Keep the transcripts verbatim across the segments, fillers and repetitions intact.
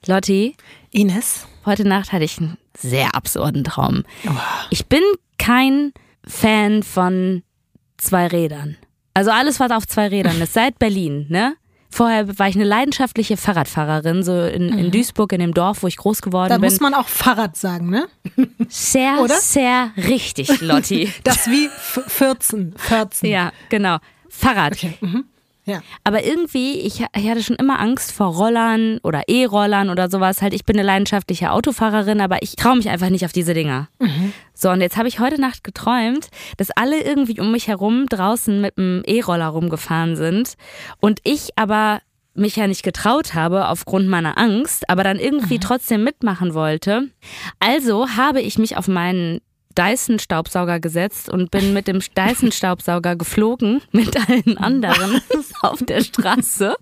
Lotti. Ines. Heute Nacht hatte ich einen sehr absurden Traum. Oh. Ich bin kein Fan von zwei Rädern. Also alles, was auf zwei Rädern ist, seit Berlin, ne? Vorher war ich eine leidenschaftliche Fahrradfahrerin, so in, in Mhm. Duisburg, in dem Dorf, wo ich groß geworden Da bin. muss man auch Fahrrad sagen, ne? Sehr, Oder? sehr richtig, Lotti. Das wie f- vierzehn. vierzehn. Ja, genau. Fahrrad. Okay. Mhm. Ja. Aber irgendwie, ich, ich hatte schon immer Angst vor Rollern oder E-Rollern oder sowas. Halt, ich bin eine leidenschaftliche Autofahrerin, aber ich traue mich einfach nicht auf diese Dinger. Mhm. So, und jetzt habe ich heute Nacht geträumt, dass alle irgendwie um mich herum draußen mit dem E-Roller rumgefahren sind und ich aber mich ja nicht getraut habe aufgrund meiner Angst, aber dann irgendwie Mhm. trotzdem mitmachen wollte. Also habe ich mich auf meinen Dyson-Staubsauger gesetzt und bin mit dem Dyson-Staubsauger geflogen mit allen anderen auf der Straße.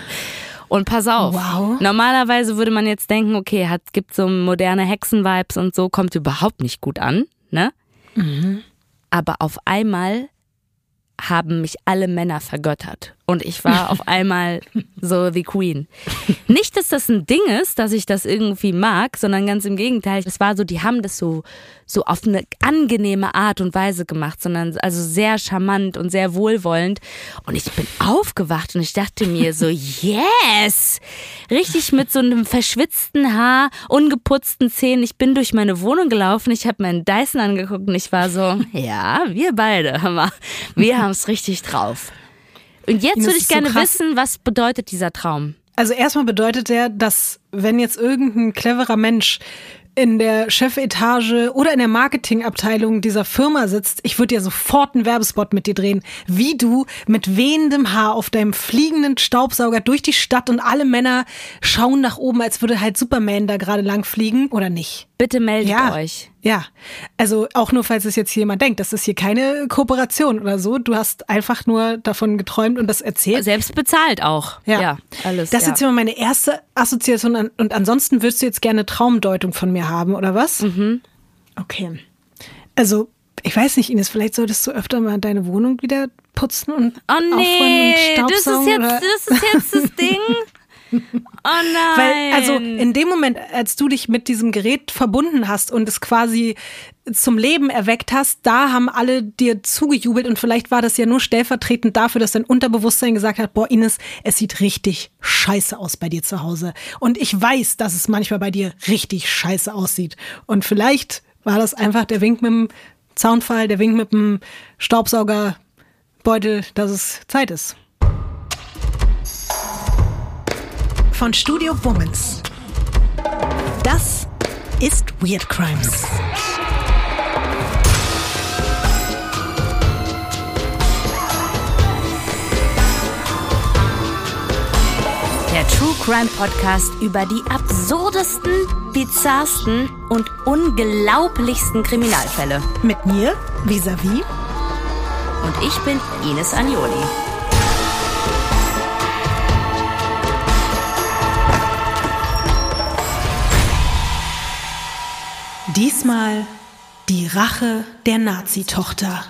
Und pass auf, Wow. normalerweise würde man jetzt denken, okay, hat, gibt so moderne Hexen-Vibes und so, kommt überhaupt nicht gut an, ne? Mhm. Aber auf einmal haben mich alle Männer vergöttert. Und ich war auf einmal so the Queen. Nicht, dass das ein Ding ist, dass ich das irgendwie mag, sondern ganz im Gegenteil. Es war so, die haben das so, so auf eine angenehme Art und Weise gemacht, sondern also sehr charmant und sehr wohlwollend. Und ich bin aufgewacht und ich dachte mir so, yes! Richtig mit so einem verschwitzten Haar, ungeputzten Zähnen. Ich bin durch meine Wohnung gelaufen, ich habe meinen Dyson angeguckt und ich war so, ja, wir beide, hör mal, wir haben es richtig drauf. Und jetzt Ines, würde ich ist so gerne krass. wissen, was bedeutet dieser Traum? Also erstmal bedeutet der, dass wenn jetzt irgendein cleverer Mensch in der Chefetage oder in der Marketingabteilung dieser Firma sitzt, ich würde ja sofort einen Werbespot mit dir drehen, wie du mit wehendem Haar auf deinem fliegenden Staubsauger durch die Stadt und alle Männer schauen nach oben, als würde halt Superman da gerade lang fliegen, oder nicht? Bitte meldet Ja, euch. ja. Also auch nur, falls es jetzt hier jemand denkt, das ist hier keine Kooperation oder so. Du hast einfach nur davon geträumt und das erzählt. Selbst bezahlt auch. Ja. Ja, alles. Das ist ja. jetzt immer meine erste Assoziation an, und ansonsten würdest du jetzt gerne Traumdeutung von mir haben, oder was? Mhm. Okay. Also, ich weiß nicht, Ines, vielleicht solltest du öfter mal deine Wohnung wieder putzen und Oh aufräumen nee, und das ist, staubsaugen. jetzt, oder? das ist jetzt das Ding. Oh nein. Weil, also in dem Moment, als du dich mit diesem Gerät verbunden hast und es quasi zum Leben erweckt hast, da haben alle dir zugejubelt und vielleicht war das ja nur stellvertretend dafür, dass dein Unterbewusstsein gesagt hat, boah Ines, es sieht richtig scheiße aus bei dir zu Hause. Und ich weiß, dass es manchmal bei dir richtig scheiße aussieht. Und vielleicht war das einfach der Wink mit dem Zaunpfahl, der Wink mit dem Staubsaugerbeutel, dass es Zeit ist. Von Studio Womans. Das ist Weird Crimes. Der True Crime Podcast über die absurdesten, bizarrsten und unglaublichsten Kriminalfälle. Mit mir, Vis-a-vis. Und ich bin Ines Agnoli. Diesmal die Rache der Nazi-Tochter.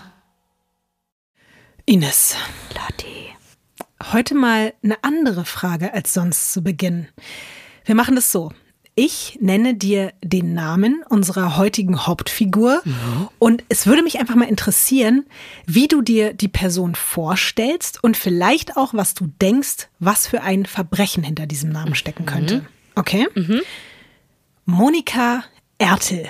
Ines. Lotti. Heute mal eine andere Frage als sonst zu Beginn. Wir machen das so. Ich nenne dir den Namen unserer heutigen Hauptfigur mhm. und es würde mich einfach mal interessieren, wie du dir die Person vorstellst und vielleicht auch, was du denkst, was für ein Verbrechen hinter diesem Namen stecken könnte. Mhm. Okay? Mhm. Monika Ertel.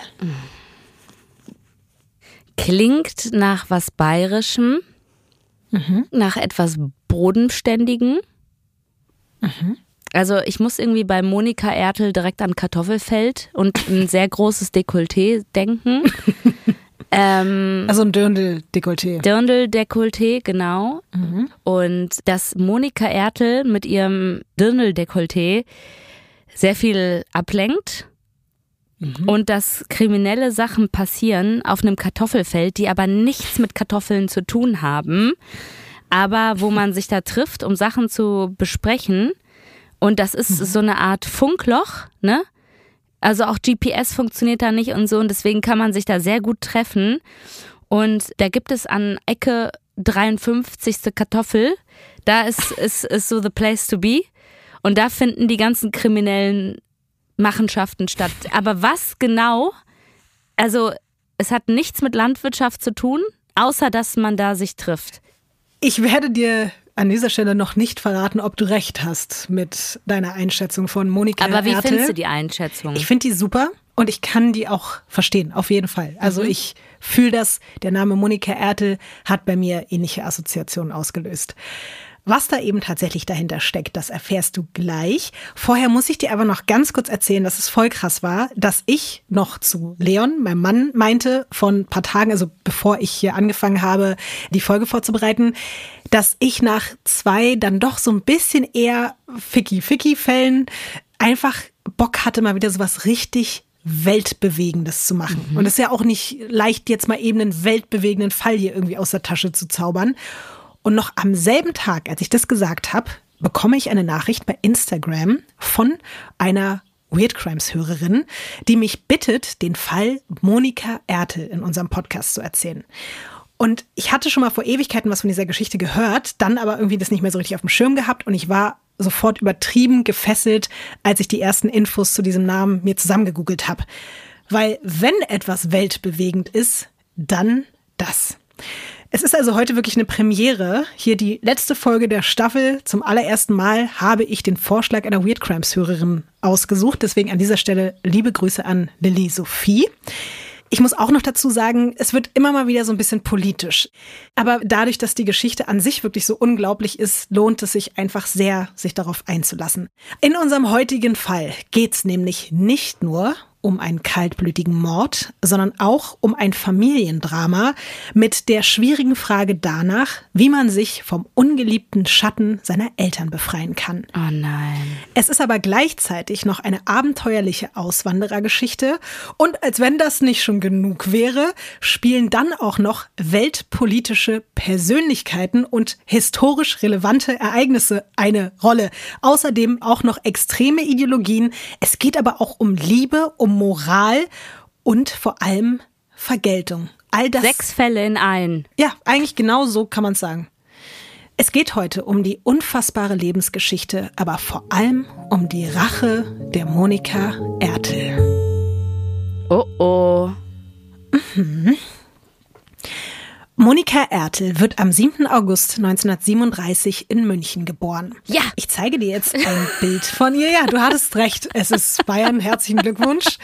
Klingt nach was Bayerischem, Mhm. nach etwas Bodenständigem. Mhm. Also ich muss irgendwie bei Monika Ertel direkt an Kartoffelfeld und ein sehr großes Dekolleté denken. ähm, Also ein Dirndl-Dekolleté. Dirndl-Dekolleté, genau. Mhm. Und dass Monika Ertel mit ihrem Dirndl-Dekolleté sehr viel ablenkt. Mhm. Und dass kriminelle Sachen passieren auf einem Kartoffelfeld, die aber nichts mit Kartoffeln zu tun haben, aber wo man sich da trifft, um Sachen zu besprechen. Und das ist mhm. so eine Art Funkloch, ne? Also auch G P S funktioniert da nicht und so und deswegen kann man sich da sehr gut treffen. Und da gibt es an Ecke dreiundfünfzigste Kartoffel, da ist, ist, ist so the place to be. Und da finden die ganzen Kriminellen Machenschaften statt. Aber was genau? Also es hat nichts mit Landwirtschaft zu tun, außer dass man da sich trifft. Ich werde dir an dieser Stelle noch nicht verraten, ob du recht hast mit deiner Einschätzung von Monika Ertel. Aber wie findest du die Einschätzung? Ich finde die super und ich kann die auch verstehen, auf jeden Fall. Also mhm. ich fühle das, der Name Monika Ertel hat bei mir ähnliche Assoziationen ausgelöst. Was da eben tatsächlich dahinter steckt, das erfährst du gleich. Vorher muss ich dir aber noch ganz kurz erzählen, dass es voll krass war, dass ich noch zu Leon, meinem Mann, meinte vor ein paar Tagen, also bevor ich hier angefangen habe, die Folge vorzubereiten, dass ich nach zwei dann doch so ein bisschen eher Ficky-Ficky-Fällen einfach Bock hatte, mal wieder sowas richtig Weltbewegendes zu machen. Mhm. Und es ist ja auch nicht leicht, jetzt mal eben einen weltbewegenden Fall hier irgendwie aus der Tasche zu zaubern. Und noch am selben Tag, als ich das gesagt habe, bekomme ich eine Nachricht bei Instagram von einer Weird Crimes-Hörerin, die mich bittet, den Fall Monika Ertel in unserem Podcast zu erzählen. Und ich hatte schon mal vor Ewigkeiten was von dieser Geschichte gehört, dann aber irgendwie das nicht mehr so richtig auf dem Schirm gehabt und ich war sofort übertrieben gefesselt, als ich die ersten Infos zu diesem Namen mir zusammengegoogelt habe. Weil wenn etwas weltbewegend ist, dann das. Es ist also heute wirklich eine Premiere. Hier die letzte Folge der Staffel. Zum allerersten Mal habe ich den Vorschlag einer Weird Crimes-Hörerin ausgesucht. Deswegen an dieser Stelle liebe Grüße an Lilly Sophie. Ich muss auch noch dazu sagen, es wird immer mal wieder so ein bisschen politisch. Aber dadurch, dass die Geschichte an sich wirklich so unglaublich ist, lohnt es sich einfach sehr, sich darauf einzulassen. In unserem heutigen Fall geht es nämlich nicht nur um einen kaltblütigen Mord, sondern auch um ein Familiendrama mit der schwierigen Frage danach, wie man sich vom ungeliebten Schatten seiner Eltern befreien kann. Oh nein. Es ist aber gleichzeitig noch eine abenteuerliche Auswanderergeschichte und als wenn das nicht schon genug wäre, spielen dann auch noch weltpolitische Persönlichkeiten und historisch relevante Ereignisse eine Rolle. Außerdem auch noch extreme Ideologien. Es geht aber auch um Liebe, um Moral und vor allem Vergeltung. All das. Sechs Fälle in einen. Ja, eigentlich genau so kann man es sagen. Es geht heute um die unfassbare Lebensgeschichte, aber vor allem um die Rache der Monika Ertel. Oh oh. Mhm. Monika Ertel wird am siebten August neunzehnhundertsiebenunddreißig in München geboren. Ja. Ich zeige dir jetzt ein Bild von ihr. Ja, du hattest recht. Es ist Bayern. Herzlichen Glückwunsch.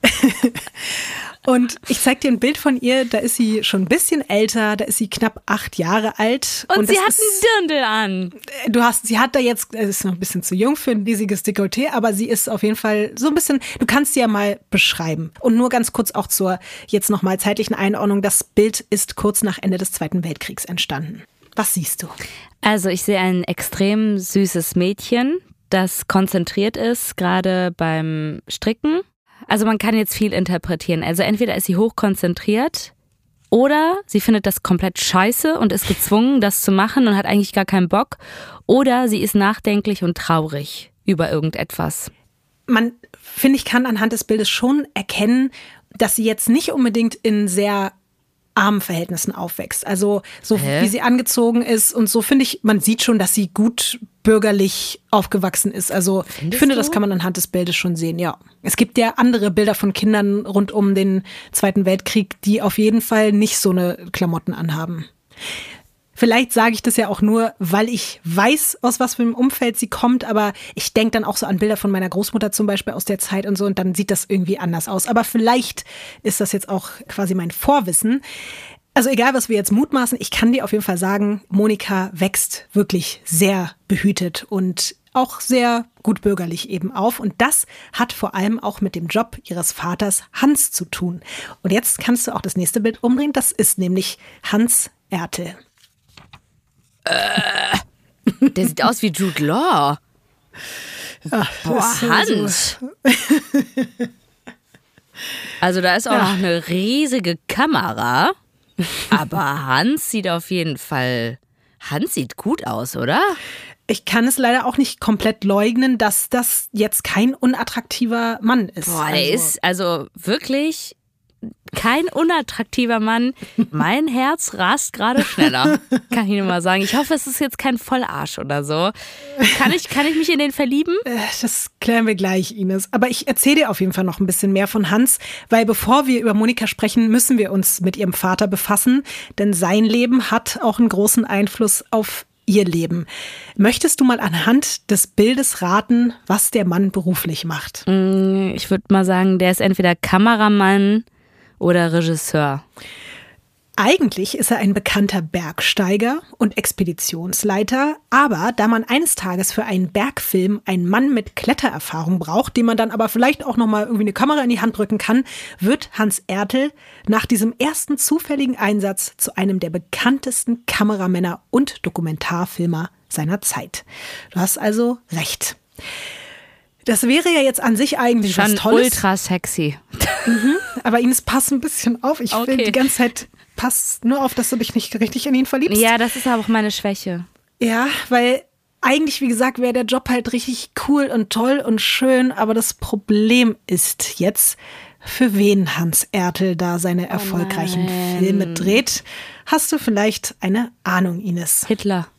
Und ich zeige dir ein Bild von ihr, da ist sie schon ein bisschen älter, da ist sie knapp acht Jahre alt. Und, und sie hat ist, einen Dirndl an. Du hast, sie hat da jetzt, es ist noch ein bisschen zu jung für ein riesiges Dekolleté, aber sie ist auf jeden Fall so ein bisschen, du kannst sie ja mal beschreiben. Und nur ganz kurz auch zur jetzt nochmal zeitlichen Einordnung, das Bild ist kurz nach Ende des Zweiten Weltkriegs entstanden. Was siehst du? Also ich sehe ein extrem süßes Mädchen, das konzentriert ist, gerade beim Stricken. Also man kann jetzt viel interpretieren. Also entweder ist sie hochkonzentriert oder sie findet das komplett scheiße und ist gezwungen, das zu machen und hat eigentlich gar keinen Bock. Oder sie ist nachdenklich und traurig über irgendetwas. Man, finde ich, kann anhand des Bildes schon erkennen, dass sie jetzt nicht unbedingt in sehr armen Verhältnissen aufwächst. Also so Hä? wie sie angezogen ist und so finde ich, man sieht schon, dass sie gut bürgerlich aufgewachsen ist. Also Findest ich finde, du? das kann man anhand des Bildes schon sehen, ja. Es gibt ja andere Bilder von Kindern rund um den Zweiten Weltkrieg, die auf jeden Fall nicht so eine Klamotten anhaben. Vielleicht sage ich das ja auch nur, weil ich weiß, aus was für einem Umfeld sie kommt, aber ich denke dann auch so an Bilder von meiner Großmutter zum Beispiel aus der Zeit und so und dann sieht das irgendwie anders aus. Aber vielleicht ist das jetzt auch quasi mein Vorwissen. Also egal, was wir jetzt mutmaßen, ich kann dir auf jeden Fall sagen, Monika wächst wirklich sehr behütet und auch sehr gut bürgerlich eben auf. Und das hat vor allem auch mit dem Job ihres Vaters Hans zu tun. Und jetzt kannst du auch das nächste Bild umdrehen. Das ist nämlich Hans Ertel. Äh, der sieht aus wie Jude Law. Ach, Boah, Hans. Also da ist auch Ja. noch eine riesige Kamera. Aber Hans sieht auf jeden Fall, Hans sieht gut aus, oder? Ich kann es leider auch nicht komplett leugnen, dass das jetzt kein unattraktiver Mann ist. Boah, der also, ist also wirklich kein unattraktiver Mann. Mein Herz rast gerade schneller, kann ich nur mal sagen. Ich hoffe, es ist jetzt kein Vollarsch oder so. Kann ich, kann ich mich in den verlieben? Das klären wir gleich, Ines. Aber ich erzähle dir auf jeden Fall noch ein bisschen mehr von Hans, weil bevor wir über Monika sprechen, müssen wir uns mit ihrem Vater befassen, denn sein Leben hat auch einen großen Einfluss auf ihr Leben. Möchtest du mal anhand des Bildes raten, was der Mann beruflich macht? Ich würde mal sagen, der ist entweder Kameramann oder Regisseur. Eigentlich ist er ein bekannter Bergsteiger und Expeditionsleiter, aber da man eines Tages für einen Bergfilm einen Mann mit Klettererfahrung braucht, dem man dann aber vielleicht auch nochmal irgendwie eine Kamera in die Hand drücken kann, wird Hans Ertl nach diesem ersten zufälligen Einsatz zu einem der bekanntesten Kameramänner und Dokumentarfilmer seiner Zeit. Du hast also recht. Das wäre ja jetzt an sich eigentlich Schon was Tolles. Ultra sexy. Mhm, aber Ines, pass ein bisschen auf. Ich Okay. will die ganze Zeit, pass nur auf, dass du dich nicht richtig in ihn verliebst. Ja, das ist aber auch meine Schwäche. Ja, weil eigentlich, wie gesagt, wäre der Job halt richtig cool und toll und schön. Aber das Problem ist jetzt, für wen Hans Ertl da seine erfolgreichen nein. Filme dreht. Hast du vielleicht eine Ahnung, Ines? Hitler.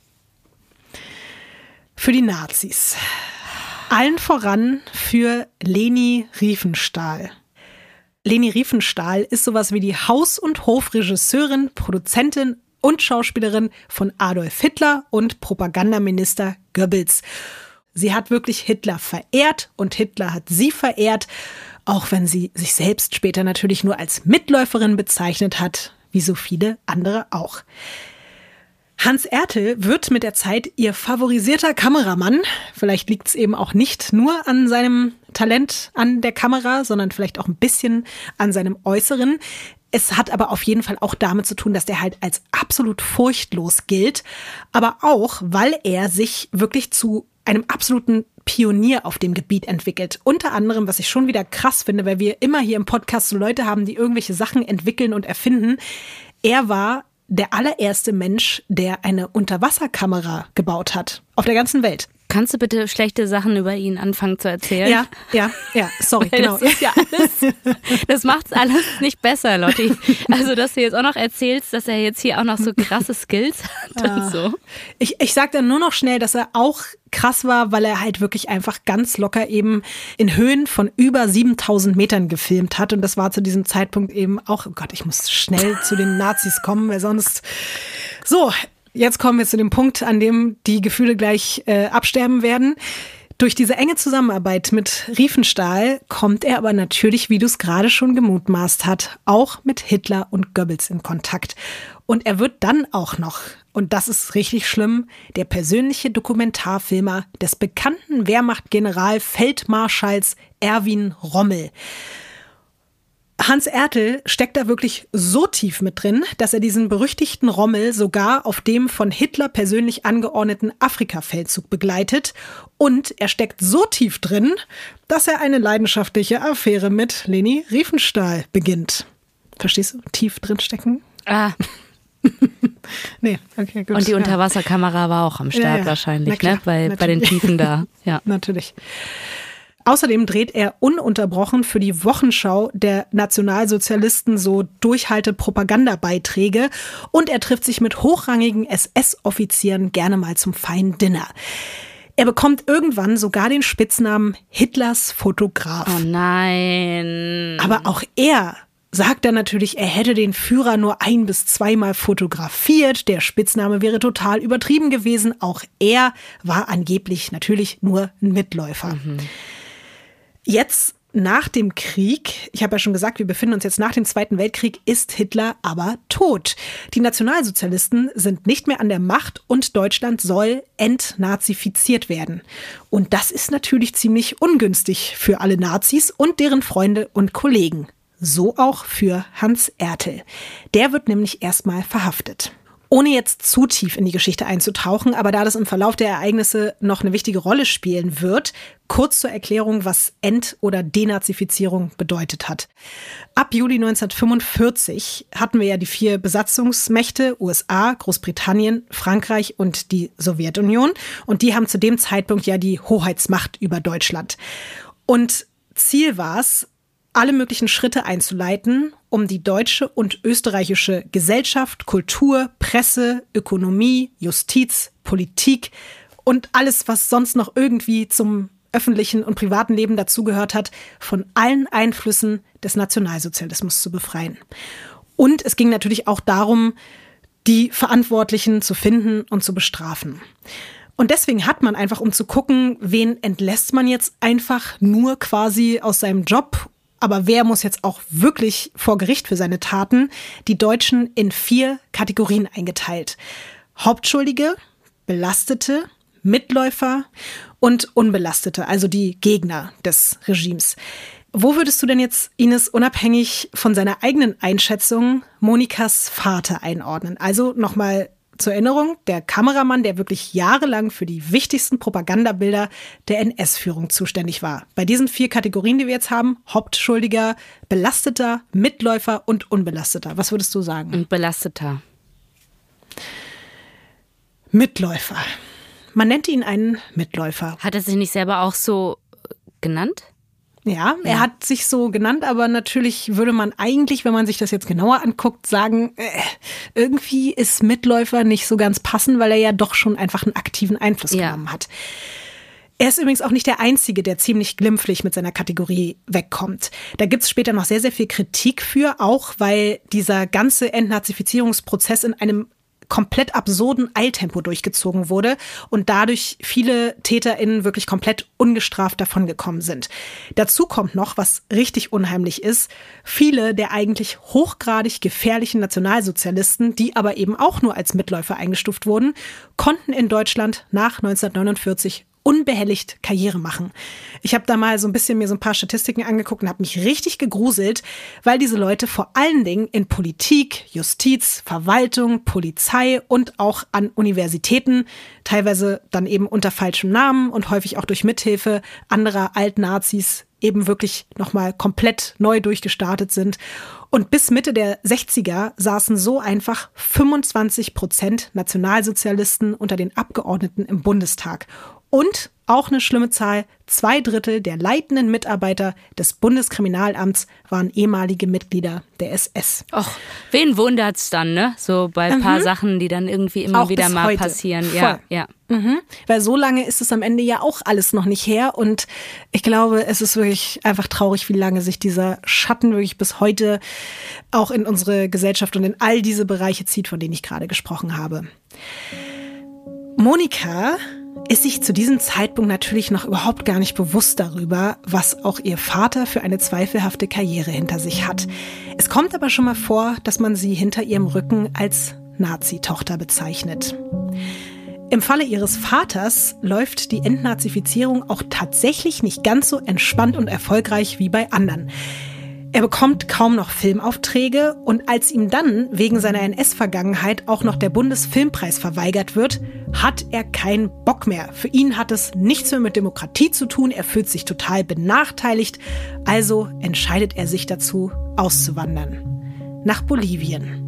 Für die Nazis. Allen voran für Leni Riefenstahl. Leni Riefenstahl ist sowas wie die Haus- und Hofregisseurin, Produzentin und Schauspielerin von Adolf Hitler und Propagandaminister Goebbels. Sie hat wirklich Hitler verehrt und Hitler hat sie verehrt, auch wenn sie sich selbst später natürlich nur als Mitläuferin bezeichnet hat, wie so viele andere auch. Hans Ertl wird mit der Zeit ihr favorisierter Kameramann. Vielleicht liegt es eben auch nicht nur an seinem Talent an der Kamera, sondern vielleicht auch ein bisschen an seinem Äußeren. Es hat aber auf jeden Fall auch damit zu tun, dass der halt als absolut furchtlos gilt, aber auch, weil er sich wirklich zu einem absoluten Pionier auf dem Gebiet entwickelt. Unter anderem, was ich schon wieder krass finde, weil wir immer hier im Podcast so Leute haben, die irgendwelche Sachen entwickeln und erfinden. Er war der allererste Mensch, der eine Unterwasserkamera gebaut hat. Auf der ganzen Welt. Kannst du bitte schlechte Sachen über ihn anfangen zu erzählen? Ja, ja, ja, sorry, Weil genau. Das ist ja alles, das macht's alles nicht besser, Lotti. Also, dass du jetzt auch noch erzählst, dass er jetzt hier auch noch so krasse Skills hat Ja. und so. Ich, ich sag dann nur noch schnell, dass er auch krass war, weil er halt wirklich einfach ganz locker eben in Höhen von über siebentausend Metern gefilmt hat. Und das war zu diesem Zeitpunkt eben auch, oh Gott, ich muss schnell zu den Nazis kommen, weil sonst... So, jetzt kommen wir zu dem Punkt, an dem die Gefühle gleich äh, absterben werden. Durch diese enge Zusammenarbeit mit Riefenstahl kommt er aber natürlich, wie du es gerade schon gemutmaßt hast, auch mit Hitler und Goebbels in Kontakt. Und er wird dann auch noch, und das ist richtig schlimm, der persönliche Dokumentarfilmer des bekannten Wehrmachtgeneral Feldmarschalls Erwin Rommel. Hans Ertl steckt da wirklich so tief mit drin, dass er diesen berüchtigten Rommel sogar auf dem von Hitler persönlich angeordneten Afrika-Feldzug begleitet. Und er steckt so tief drin, dass er eine leidenschaftliche Affäre mit Leni Riefenstahl beginnt. Verstehst du? Tief drin stecken? Ah. Nee, okay, gut. Und die ja. Unterwasserkamera war auch am Start Ja, ja. wahrscheinlich, Na klar, ne? Bei, bei den natürlich. Tiefen da. Ja. Natürlich. Außerdem dreht er ununterbrochen für die Wochenschau der Nationalsozialisten so Durchhalte-Propagandabeiträge und er trifft sich mit hochrangigen S S-Offizieren gerne mal zum feinen Dinner. Er bekommt irgendwann sogar den Spitznamen Hitlers Fotograf. Oh nein. Aber auch er sagt dann natürlich, er hätte den Führer nur ein- bis zweimal fotografiert. Der Spitzname wäre total übertrieben gewesen. Auch er war angeblich natürlich nur ein Mitläufer. Mhm. Jetzt nach dem Krieg, ich habe ja schon gesagt, wir befinden uns jetzt nach dem Zweiten Weltkrieg, ist Hitler aber tot. Die Nationalsozialisten sind nicht mehr an der Macht und Deutschland soll entnazifiziert werden. Und das ist natürlich ziemlich ungünstig für alle Nazis und deren Freunde und Kollegen. So auch für Hans Ertl. Der wird nämlich erstmal verhaftet. Ohne jetzt zu tief in die Geschichte einzutauchen, aber da das im Verlauf der Ereignisse noch eine wichtige Rolle spielen wird, kurz zur Erklärung, was Ent- oder Denazifizierung bedeutet hat. Ab Juli neunzehnhundertfünfundvierzig hatten wir ja die vier Besatzungsmächte, U S A, Großbritannien, Frankreich und die Sowjetunion. Und die haben zu dem Zeitpunkt ja die Hoheitsmacht über Deutschland. Und Ziel war es, alle möglichen Schritte einzuleiten, um die deutsche und österreichische Gesellschaft, Kultur, Presse, Ökonomie, Justiz, Politik und alles, was sonst noch irgendwie zum öffentlichen und privaten Leben dazugehört hat, von allen Einflüssen des Nationalsozialismus zu befreien. Und es ging natürlich auch darum, die Verantwortlichen zu finden und zu bestrafen. Und deswegen hat man einfach, um zu gucken, wen entlässt man jetzt einfach nur quasi aus seinem Job, aber wer muss jetzt auch wirklich vor Gericht für seine Taten, die Deutschen in vier Kategorien eingeteilt. Hauptschuldige, Belastete, Mitläufer und Unbelastete, also die Gegner des Regimes. Wo würdest du denn jetzt, Ines, unabhängig von seiner eigenen Einschätzung, Monikas Vater einordnen? Also nochmal zur Erinnerung, der Kameramann, der wirklich jahrelang für die wichtigsten Propagandabilder der N S-Führung zuständig war. Bei diesen vier Kategorien, die wir jetzt haben, Hauptschuldiger, Belasteter, Mitläufer und Unbelasteter. Was würdest du sagen? Und Belasteter. Mitläufer. Man nennt ihn einen Mitläufer. Hat er sich nicht selber auch so genannt? Ja, er ja. hat sich so genannt, aber natürlich würde man eigentlich, wenn man sich das jetzt genauer anguckt, sagen, äh, irgendwie ist Mitläufer nicht so ganz passend, weil er ja doch schon einfach einen aktiven Einfluss ja. genommen hat. Er ist übrigens auch nicht der Einzige, der ziemlich glimpflich mit seiner Kategorie wegkommt. Da gibt es später noch sehr, sehr viel Kritik für, auch weil dieser ganze Entnazifizierungsprozess in einem komplett absurden Eiltempo durchgezogen wurde und dadurch viele TäterInnen wirklich komplett ungestraft davongekommen sind. Dazu kommt noch, was richtig unheimlich ist, viele der eigentlich hochgradig gefährlichen Nationalsozialisten, die aber eben auch nur als Mitläufer eingestuft wurden, konnten in Deutschland nach neunzehnhundertneunundvierzig unbehelligt Karriere machen. Ich habe da mal so ein bisschen mir so ein paar Statistiken angeguckt und habe mich richtig gegruselt, weil diese Leute vor allen Dingen in Politik, Justiz, Verwaltung, Polizei und auch an Universitäten, teilweise dann eben unter falschem Namen und häufig auch durch Mithilfe anderer Altnazis eben wirklich nochmal komplett neu durchgestartet sind. Und bis Mitte der sechziger saßen so einfach fünfundzwanzig Prozent Nationalsozialisten unter den Abgeordneten im Bundestag. Und auch eine schlimme Zahl, zwei Drittel der leitenden Mitarbeiter des Bundeskriminalamts waren ehemalige Mitglieder der S S. Och, wen wundert's dann, ne? So bei ein paar mhm. Sachen, die dann irgendwie immer auch wieder mal heute. passieren. Voll. Ja, ja. Mhm. Weil so lange ist es am Ende ja auch alles noch nicht her. Und ich glaube, es ist wirklich einfach traurig, wie lange sich dieser Schatten wirklich bis heute auch in unsere Gesellschaft und in all diese Bereiche zieht, von denen ich gerade gesprochen habe. Monika ist sich zu diesem Zeitpunkt natürlich noch überhaupt gar nicht bewusst darüber, was auch ihr Vater für eine zweifelhafte Karriere hinter sich hat. Es kommt aber schon mal vor, dass man sie hinter ihrem Rücken als Nazi-Tochter bezeichnet. Im Falle ihres Vaters läuft die Entnazifizierung auch tatsächlich nicht ganz so entspannt und erfolgreich wie bei anderen. Er bekommt kaum noch Filmaufträge und als ihm dann wegen seiner N S-Vergangenheit auch noch der Bundesfilmpreis verweigert wird, hat er keinen Bock mehr. Für ihn hat es nichts mehr mit Demokratie zu tun, er fühlt sich total benachteiligt, also entscheidet er sich dazu, auszuwandern. Nach Bolivien.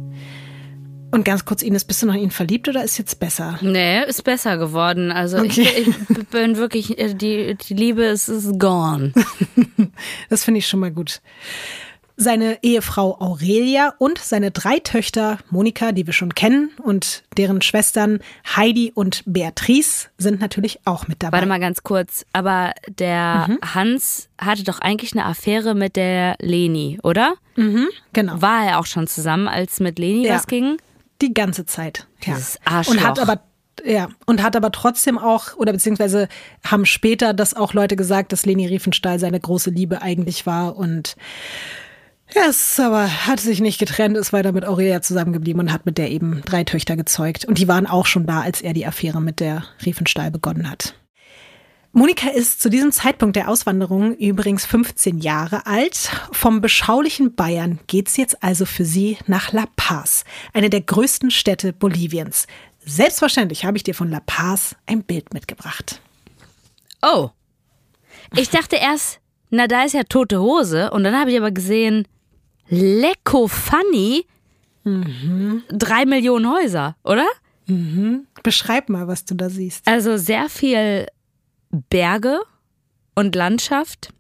Und ganz kurz, Ines, bist du noch in ihn verliebt oder ist jetzt besser? Nee, ist besser geworden. Also okay. ich, ich bin wirklich, die, die Liebe ist, ist gone. Das finde ich schon mal gut. Seine Ehefrau Aurelia und seine drei Töchter Monika, die wir schon kennen, und deren Schwestern Heidi und Beatrice sind natürlich auch mit dabei. Warte mal ganz kurz, aber der mhm. Hans hatte doch eigentlich eine Affäre mit der Leni, oder? Mhm, genau. War er auch schon zusammen, als mit Leni ja. was ging? Die ganze Zeit. Ja. Dieses Arschloch. Und hat aber Ja, und hat aber trotzdem auch, oder beziehungsweise haben später das auch Leute gesagt, dass Leni Riefenstahl seine große Liebe eigentlich war und ja, es aber hat sich nicht getrennt, ist weiter mit Aurelia zusammengeblieben und hat mit der eben drei Töchter gezeugt. Und die waren auch schon da, als er die Affäre mit der Riefenstahl begonnen hat. Monika ist zu diesem Zeitpunkt der Auswanderung übrigens fünfzehn Jahre alt. Vom beschaulichen Bayern geht's jetzt also für sie nach La Paz, eine der größten Städte Boliviens. Selbstverständlich habe ich dir von La Paz ein Bild mitgebracht. Oh, ich dachte erst, na da ist ja Tote Hose. Und dann habe ich aber gesehen, lecko funny, mhm. drei Millionen Häuser, oder? Mhm. Beschreib mal, was du da siehst. Also sehr viel Berge und Landschaft,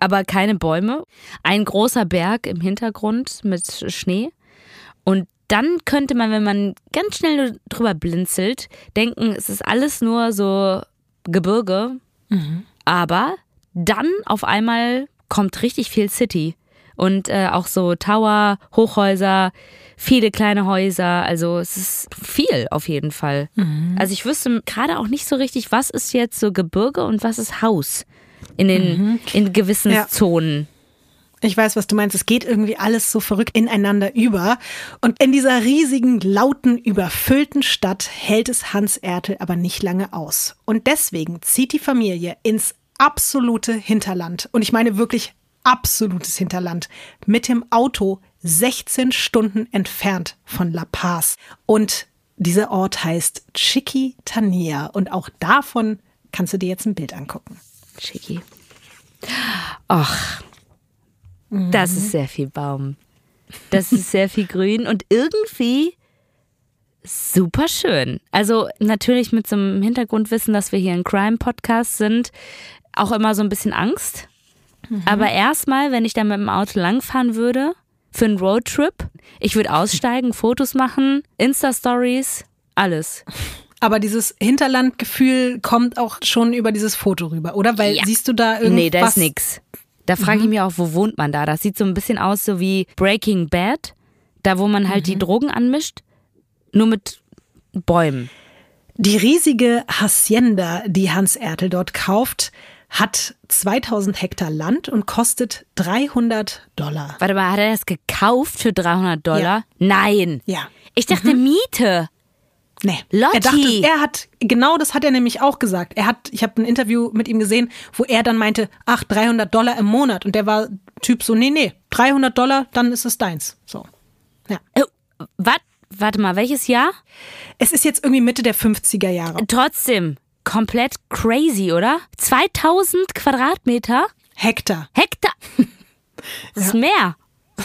aber keine Bäume. Ein großer Berg im Hintergrund mit Schnee. Und dann könnte man, wenn man ganz schnell drüber blinzelt, denken, es ist alles nur so Gebirge. Mhm. Aber dann auf einmal kommt richtig viel City. Und äh, auch so Tower, Hochhäuser, viele kleine Häuser. Also es ist viel auf jeden Fall. Mhm. Also ich wüsste gerade auch nicht so richtig, was ist jetzt so Gebirge und was ist Haus in den mhm. in gewissen ja. Zonen. Ich weiß, was du meinst. Es geht irgendwie alles so verrückt ineinander über. Und in dieser riesigen, lauten, überfüllten Stadt hält es Hans Ertl aber nicht lange aus. Und deswegen zieht die Familie ins absolute Hinterland. Und ich meine wirklich absolutes Hinterland. Mit dem Auto sechzehn Stunden entfernt von La Paz. Und dieser Ort heißt Chiquitania. Und auch davon kannst du dir jetzt ein Bild angucken. Chiqui. Ach, mhm. das ist sehr viel Baum. Das ist sehr viel Grün und irgendwie super schön. Also natürlich mit so einem Hintergrundwissen, dass wir hier ein Crime-Podcast sind, auch immer so ein bisschen Angst. Mhm. Aber erstmal, wenn ich da mit dem Auto langfahren würde, für einen Roadtrip, ich würde aussteigen, Fotos machen, Insta-Stories, alles. Aber dieses Hinterlandgefühl kommt auch schon über dieses Foto rüber, oder? Weil ja. siehst du da irgendwas? Nee, da ist nix. Da frage ich mich auch, wo wohnt man da? Das sieht so ein bisschen aus so wie Breaking Bad, da wo man halt mhm. die Drogen anmischt, nur mit Bäumen. Die riesige Hacienda, die Hans Ertl dort kauft, hat zweitausend Hektar Land und kostet dreihundert Dollar. Warte mal, hat er das gekauft für dreihundert Dollar? Ja. Nein. Ja. Ich dachte mhm. Miete. Nee. Lotti. Er dachte, er hat, genau das hat er nämlich auch gesagt. Er hat, ich habe ein Interview mit ihm gesehen, wo er dann meinte, ach, dreihundert Dollar im Monat. Und der war Typ so, nee, nee, dreihundert Dollar, dann ist es deins. So. Ja. Oh, wat, warte mal, welches Jahr? Es ist jetzt irgendwie Mitte der fünfziger Jahre. Trotzdem. Komplett crazy, oder? zweitausend Quadratmeter? Hektar. Hektar? Das ist ja. mehr.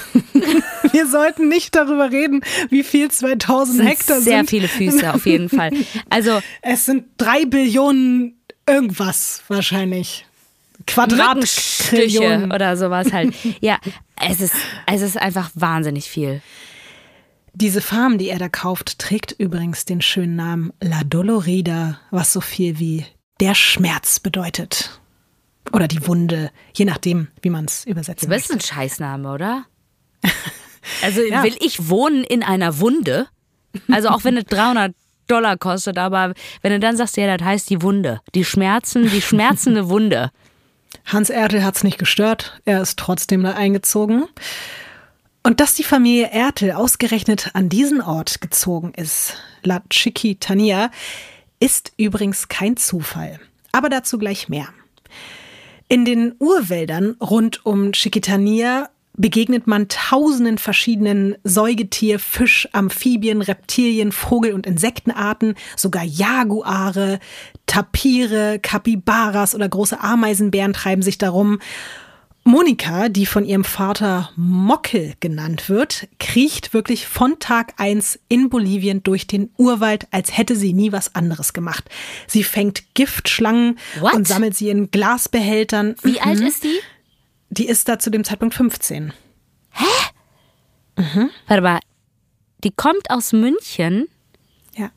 Wir sollten nicht darüber reden, wie viel zweitausend Hektar sind. Sehr viele Füße auf jeden Fall. Also es sind drei Billionen irgendwas wahrscheinlich. Quadratstücke oder sowas halt. Ja, es ist, es ist einfach wahnsinnig viel. Diese Farm, die er da kauft, trägt übrigens den schönen Namen La Dolorida, was so viel wie der Schmerz bedeutet. Oder die Wunde, je nachdem, wie man es übersetzen möchte. Das ist ein Scheißname, oder? Also ja. Will ich wohnen in einer Wunde? Also auch wenn es dreihundert Dollar kostet, aber wenn du dann sagst, ja, das heißt die Wunde, die Schmerzen, die schmerzende Wunde. Hans Ertl hat es nicht gestört, er ist trotzdem da eingezogen. Und dass die Familie Ertl ausgerechnet an diesen Ort gezogen ist, La Chiquitania, ist übrigens kein Zufall. Aber dazu gleich mehr. In den Urwäldern rund um Chiquitania begegnet man tausenden verschiedenen Säugetier-, Fisch-, Amphibien-, Reptilien-, Vogel- und Insektenarten, sogar Jaguare, Tapire, Kapibaras oder große Ameisenbären treiben sich darum. Monika, die von ihrem Vater Mockel genannt wird, kriecht wirklich von Tag eins in Bolivien durch den Urwald, als hätte sie nie was anderes gemacht. Sie fängt Giftschlangen What? und sammelt sie in Glasbehältern. Wie mhm. alt ist die? Die ist da zu dem Zeitpunkt fünfzehn. Hä? Mhm. Warte mal, die kommt aus München? Ja.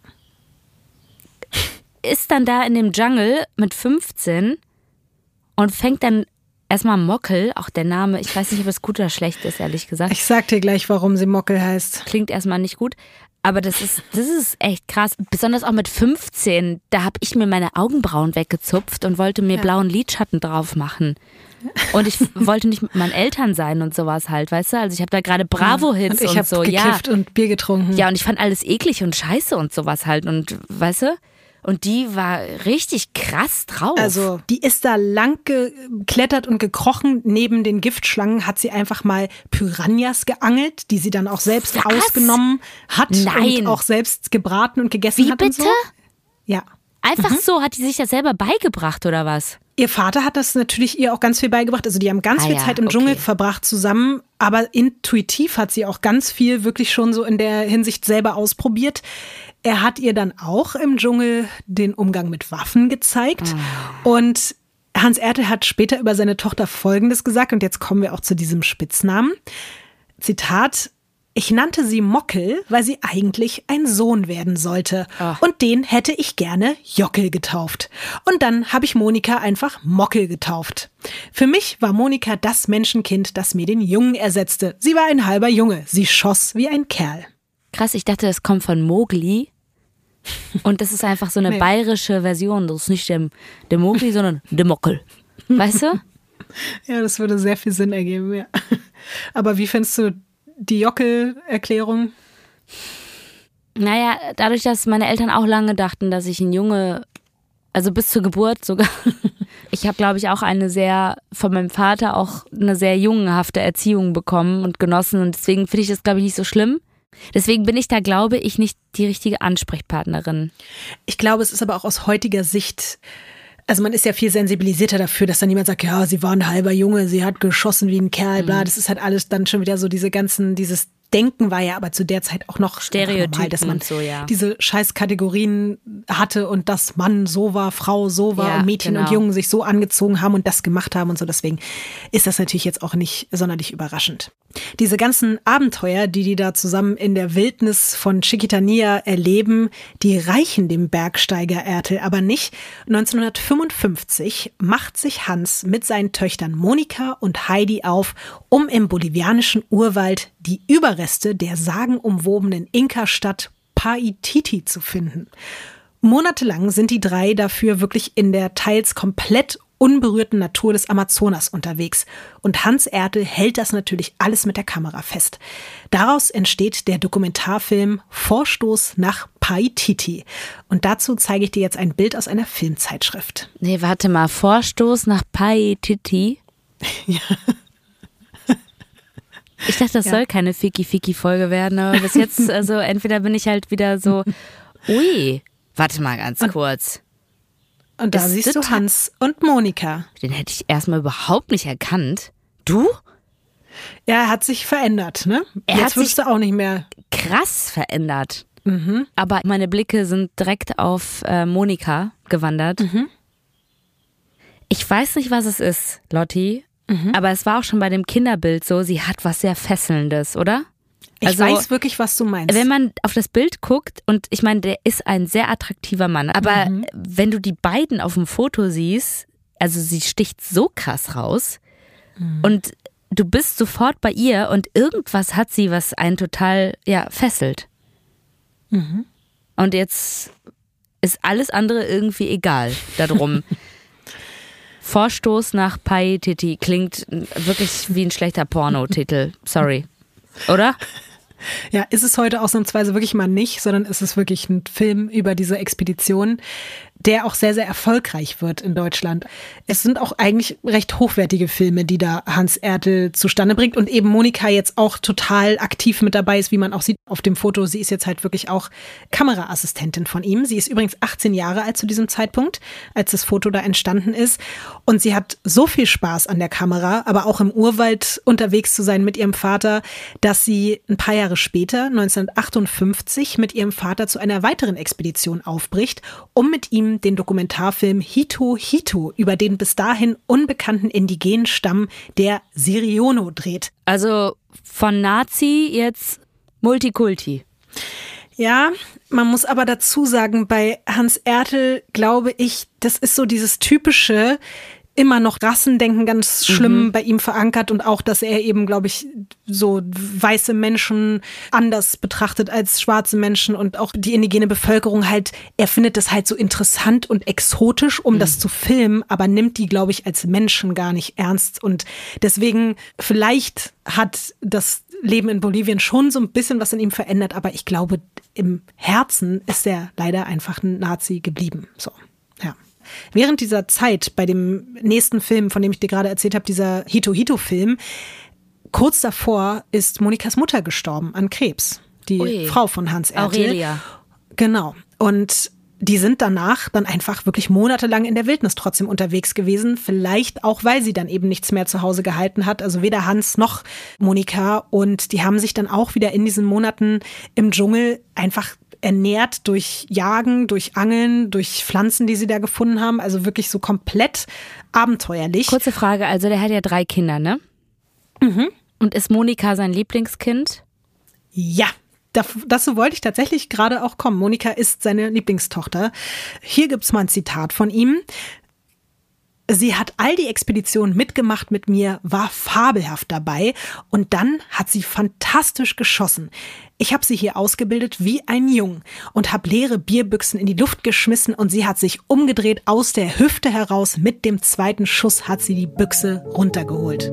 Ist dann da in dem Dschungel mit fünfzehn und fängt dann erstmal Mockel, auch der Name, ich weiß nicht, ob es gut oder schlecht ist, ehrlich gesagt. Ich sag dir gleich, warum sie Mockel heißt. Klingt erstmal nicht gut, aber das ist, das ist echt krass. Besonders auch mit fünfzehn, da habe ich mir meine Augenbrauen weggezupft und wollte mir ja. blauen Lidschatten drauf machen. Und ich wollte nicht mit meinen Eltern sein und sowas halt, weißt du? Also ich habe da gerade Bravo-Hits ja, und, und so. Ich habe gekifft ja. und Bier getrunken. Ja, und ich fand alles eklig und scheiße und sowas halt und, weißt du? Und die war richtig krass drauf. Also die ist da lang geklettert und gekrochen. Neben den Giftschlangen hat sie einfach mal Piranhas geangelt, die sie dann auch selbst Was? ausgenommen hat Nein. und auch selbst gebraten und gegessen Wie hat. Wie bitte? Und so. Ja. Einfach mhm. so, hat die sich das selber beigebracht oder was? Ihr Vater hat das natürlich ihr auch ganz viel beigebracht. Also die haben ganz ah, viel ja, Zeit im okay. Dschungel verbracht zusammen. Aber intuitiv hat sie auch ganz viel wirklich schon so in der Hinsicht selber ausprobiert. Er hat ihr dann auch im Dschungel den Umgang mit Waffen gezeigt. Oh. Und Hans Ertel hat später über seine Tochter Folgendes gesagt und jetzt kommen wir auch zu diesem Spitznamen. Zitat: Ich nannte sie Mockel, weil sie eigentlich ein Sohn werden sollte. Oh. Und den hätte ich gerne Jockel getauft. Und dann habe ich Monika einfach Mockel getauft. Für mich war Monika das Menschenkind, das mir den Jungen ersetzte. Sie war ein halber Junge. Sie schoss wie ein Kerl. Krass, ich dachte, das kommt von Mowgli. Und das ist einfach so eine nee. bayerische Version. Das ist nicht der, der Mowgli, sondern der Mockel. Weißt du? Ja, das würde sehr viel Sinn ergeben, ja. Aber wie findest du die Jockel-Erklärung? Naja, dadurch, dass meine Eltern auch lange dachten, dass ich ein Junge, also bis zur Geburt sogar. Ich habe, glaube ich, auch eine sehr, von meinem Vater auch eine sehr jungenhafte Erziehung bekommen und genossen. Und deswegen finde ich das, glaube ich, nicht so schlimm. Deswegen bin ich da, glaube ich, nicht die richtige Ansprechpartnerin. Ich glaube, es ist aber auch aus heutiger Sicht, also man ist ja viel sensibilisierter dafür, dass dann jemand sagt, ja, sie war ein halber Junge, sie hat geschossen wie ein Kerl, bla. Das ist halt alles dann schon wieder so diese ganzen, dieses Denken war ja aber zu der Zeit auch noch Stereotypen normal, dass man so, ja. diese scheiß Kategorien hatte und dass Mann so war, Frau so war ja, und Mädchen genau. und Jungen sich so angezogen haben und das gemacht haben und so. Deswegen ist das natürlich jetzt auch nicht sonderlich überraschend. Diese ganzen Abenteuer, die die da zusammen in der Wildnis von Chiquitania erleben, die reichen dem Bergsteiger Ertel aber nicht. neunzehnhundertfünfundfünfzig macht sich Hans mit seinen Töchtern Monika und Heidi auf, um im bolivianischen Urwald die Überreste der sagenumwobenen Inka-Stadt Paititi zu finden. Monatelang sind die drei dafür wirklich in der teils komplett unberührten Natur des Amazonas unterwegs. Und Hans Ertel hält das natürlich alles mit der Kamera fest. Daraus entsteht der Dokumentarfilm Vorstoß nach Paititi. Und dazu zeige ich dir jetzt ein Bild aus einer Filmzeitschrift. Nee, warte mal. Vorstoß nach Paititi? Ja. Ich dachte, das ja. soll keine Ficky-Ficky-Folge werden, aber bis jetzt, also entweder bin ich halt wieder so, ui, warte mal ganz und, kurz. Und da ist siehst du Hans und Monika. Den hätte ich erstmal überhaupt nicht erkannt. Du? Ja, er hat sich verändert, ne? Er jetzt hat wirst sich du auch nicht mehr krass verändert. Mhm. Aber meine Blicke sind direkt auf äh, Monika gewandert. Mhm. Ich weiß nicht, was es ist, Lotti. Mhm. Aber es war auch schon bei dem Kinderbild so, sie hat was sehr Fesselndes, oder? Ich also, weiß wirklich, was du meinst. Wenn man auf das Bild guckt, und ich meine, der ist ein sehr attraktiver Mann, aber mhm. wenn du die beiden auf dem Foto siehst, also sie sticht so krass raus mhm. und du bist sofort bei ihr und irgendwas hat sie, was einen total ja, fesselt. Mhm. Und jetzt ist alles andere irgendwie egal darum. Vorstoß nach Paititi klingt wirklich wie ein schlechter Pornotitel. Sorry. Oder? Ja, ist es heute ausnahmsweise wirklich mal nicht, sondern ist es wirklich ein Film über diese Expedition, der auch sehr, sehr erfolgreich wird in Deutschland. Es sind auch eigentlich recht hochwertige Filme, die da Hans Ertel zustande bringt und eben Monika jetzt auch total aktiv mit dabei ist, wie man auch sieht auf dem Foto. Sie ist jetzt halt wirklich auch Kameraassistentin von ihm. Sie ist übrigens achtzehn Jahre alt zu diesem Zeitpunkt, als das Foto da entstanden ist. Und sie hat so viel Spaß an der Kamera, aber auch im Urwald unterwegs zu sein mit ihrem Vater, dass sie ein paar Jahre später, neunzehnhundertachtundfünfzig, mit ihrem Vater zu einer weiteren Expedition aufbricht, um mit ihm den Dokumentarfilm Hito Hito über den bis dahin unbekannten indigenen Stamm der Siriono dreht. Also von Nazi jetzt Multikulti. Ja, man muss aber dazu sagen, bei Hans Ertel glaube ich, das ist so dieses typische, immer noch Rassendenken ganz schlimm mhm. bei ihm verankert und auch, dass er eben, glaube ich, so weiße Menschen anders betrachtet als schwarze Menschen und auch die indigene Bevölkerung halt, er findet das halt so interessant und exotisch, um mhm. das zu filmen, aber nimmt die, glaube ich, als Menschen gar nicht ernst und deswegen vielleicht hat das Leben in Bolivien schon so ein bisschen was in ihm verändert, aber ich glaube, im Herzen ist er leider einfach ein Nazi geblieben. So, ja. Während dieser Zeit bei dem nächsten Film, von dem ich dir gerade erzählt habe, dieser Hito-Hito-Film, kurz davor ist Monikas Mutter gestorben an Krebs, die Ui. Frau von Hans Ertel. Aurelia. Genau. Und die sind danach dann einfach wirklich monatelang in der Wildnis trotzdem unterwegs gewesen. Vielleicht auch, weil sie dann eben nichts mehr zu Hause gehalten hat. Also weder Hans noch Monika. Und die haben sich dann auch wieder in diesen Monaten im Dschungel einfach ernährt durch Jagen, durch Angeln, durch Pflanzen, die sie da gefunden haben. Also wirklich so komplett abenteuerlich. Kurze Frage, also der hat ja drei Kinder, ne? Mhm. Und ist Monika sein Lieblingskind? Ja. Dazu wollte ich tatsächlich gerade auch kommen. Monika ist seine Lieblingstochter. Hier gibt's mal ein Zitat von ihm. Sie hat all die Expeditionen mitgemacht mit mir, war fabelhaft dabei und dann hat sie fantastisch geschossen. Ich habe sie hier ausgebildet wie ein Jung und habe leere Bierbüchsen in die Luft geschmissen und sie hat sich umgedreht aus der Hüfte heraus. Mit dem zweiten Schuss hat sie die Büchse runtergeholt.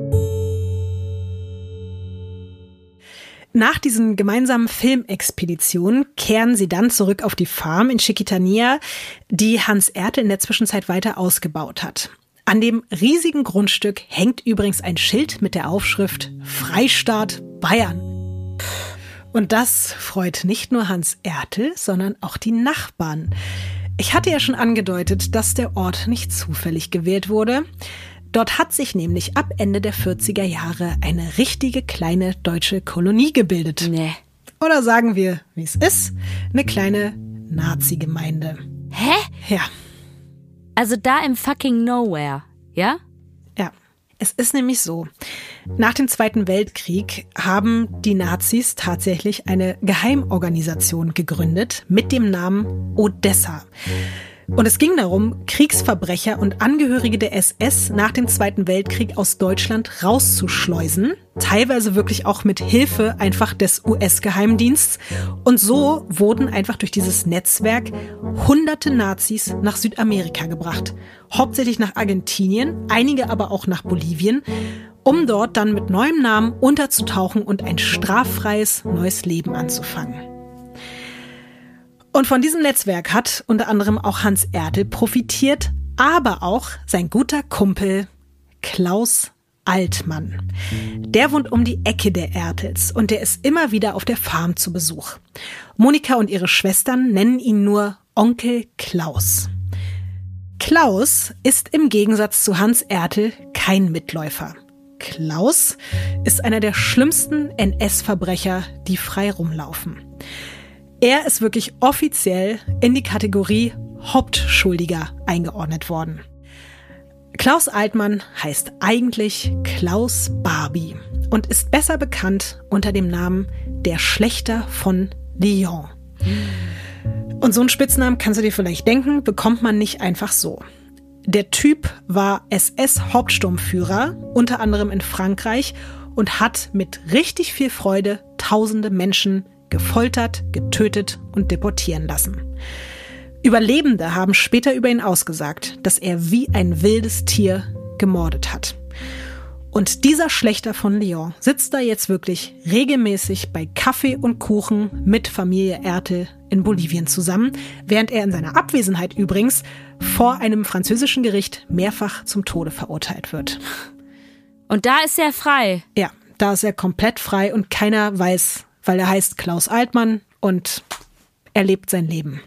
Nach diesen gemeinsamen Filmexpeditionen kehren sie dann zurück auf die Farm in Chiquitania, die Hans Ertl in der Zwischenzeit weiter ausgebaut hat. An dem riesigen Grundstück hängt übrigens ein Schild mit der Aufschrift Freistaat Bayern. Und das freut nicht nur Hans Ertl, sondern auch die Nachbarn. Ich hatte ja schon angedeutet, dass der Ort nicht zufällig gewählt wurde. Dort hat sich nämlich ab Ende der vierziger Jahre eine richtige kleine deutsche Kolonie gebildet. Nee. Oder sagen wir, wie es ist, eine kleine Nazi-Gemeinde. Hä? Ja. Also da im fucking Nowhere, ja? Ja. Es ist nämlich so, nach dem Zweiten Weltkrieg haben die Nazis tatsächlich eine Geheimorganisation gegründet mit dem Namen Odessa. Und es ging darum, Kriegsverbrecher und Angehörige der S S nach dem Zweiten Weltkrieg aus Deutschland rauszuschleusen. Teilweise wirklich auch mit Hilfe einfach des U S-Geheimdienstes. Und so wurden einfach durch dieses Netzwerk hunderte Nazis nach Südamerika gebracht. Hauptsächlich nach Argentinien, einige aber auch nach Bolivien, um dort dann mit neuem Namen unterzutauchen und ein straffreies neues Leben anzufangen. Und von diesem Netzwerk hat unter anderem auch Hans Ertl profitiert, aber auch sein guter Kumpel Klaus Altmann. Der wohnt um die Ecke der Ertls und der ist immer wieder auf der Farm zu Besuch. Monika und ihre Schwestern nennen ihn nur Onkel Klaus. Klaus ist im Gegensatz zu Hans Ertl kein Mitläufer. Klaus ist einer der schlimmsten N S-Verbrecher, die frei rumlaufen. Er ist wirklich offiziell in die Kategorie Hauptschuldiger eingeordnet worden. Klaus Altmann heißt eigentlich Klaus Barbie und ist besser bekannt unter dem Namen der Schlächter von Lyon. Und so einen Spitznamen, kannst du dir vielleicht denken, bekommt man nicht einfach so. Der Typ war S S-Hauptsturmführer, unter anderem in Frankreich, und hat mit richtig viel Freude tausende Menschen gefoltert, getötet und deportieren lassen. Überlebende haben später über ihn ausgesagt, dass er wie ein wildes Tier gemordet hat. Und dieser Schlächter von Lyon sitzt da jetzt wirklich regelmäßig bei Kaffee und Kuchen mit Familie Ertl in Bolivien zusammen, während er in seiner Abwesenheit übrigens vor einem französischen Gericht mehrfach zum Tode verurteilt wird. Und da ist er frei? Ja, da ist er komplett frei und keiner weiß, weil er heißt Klaus Altmann und er lebt sein Leben.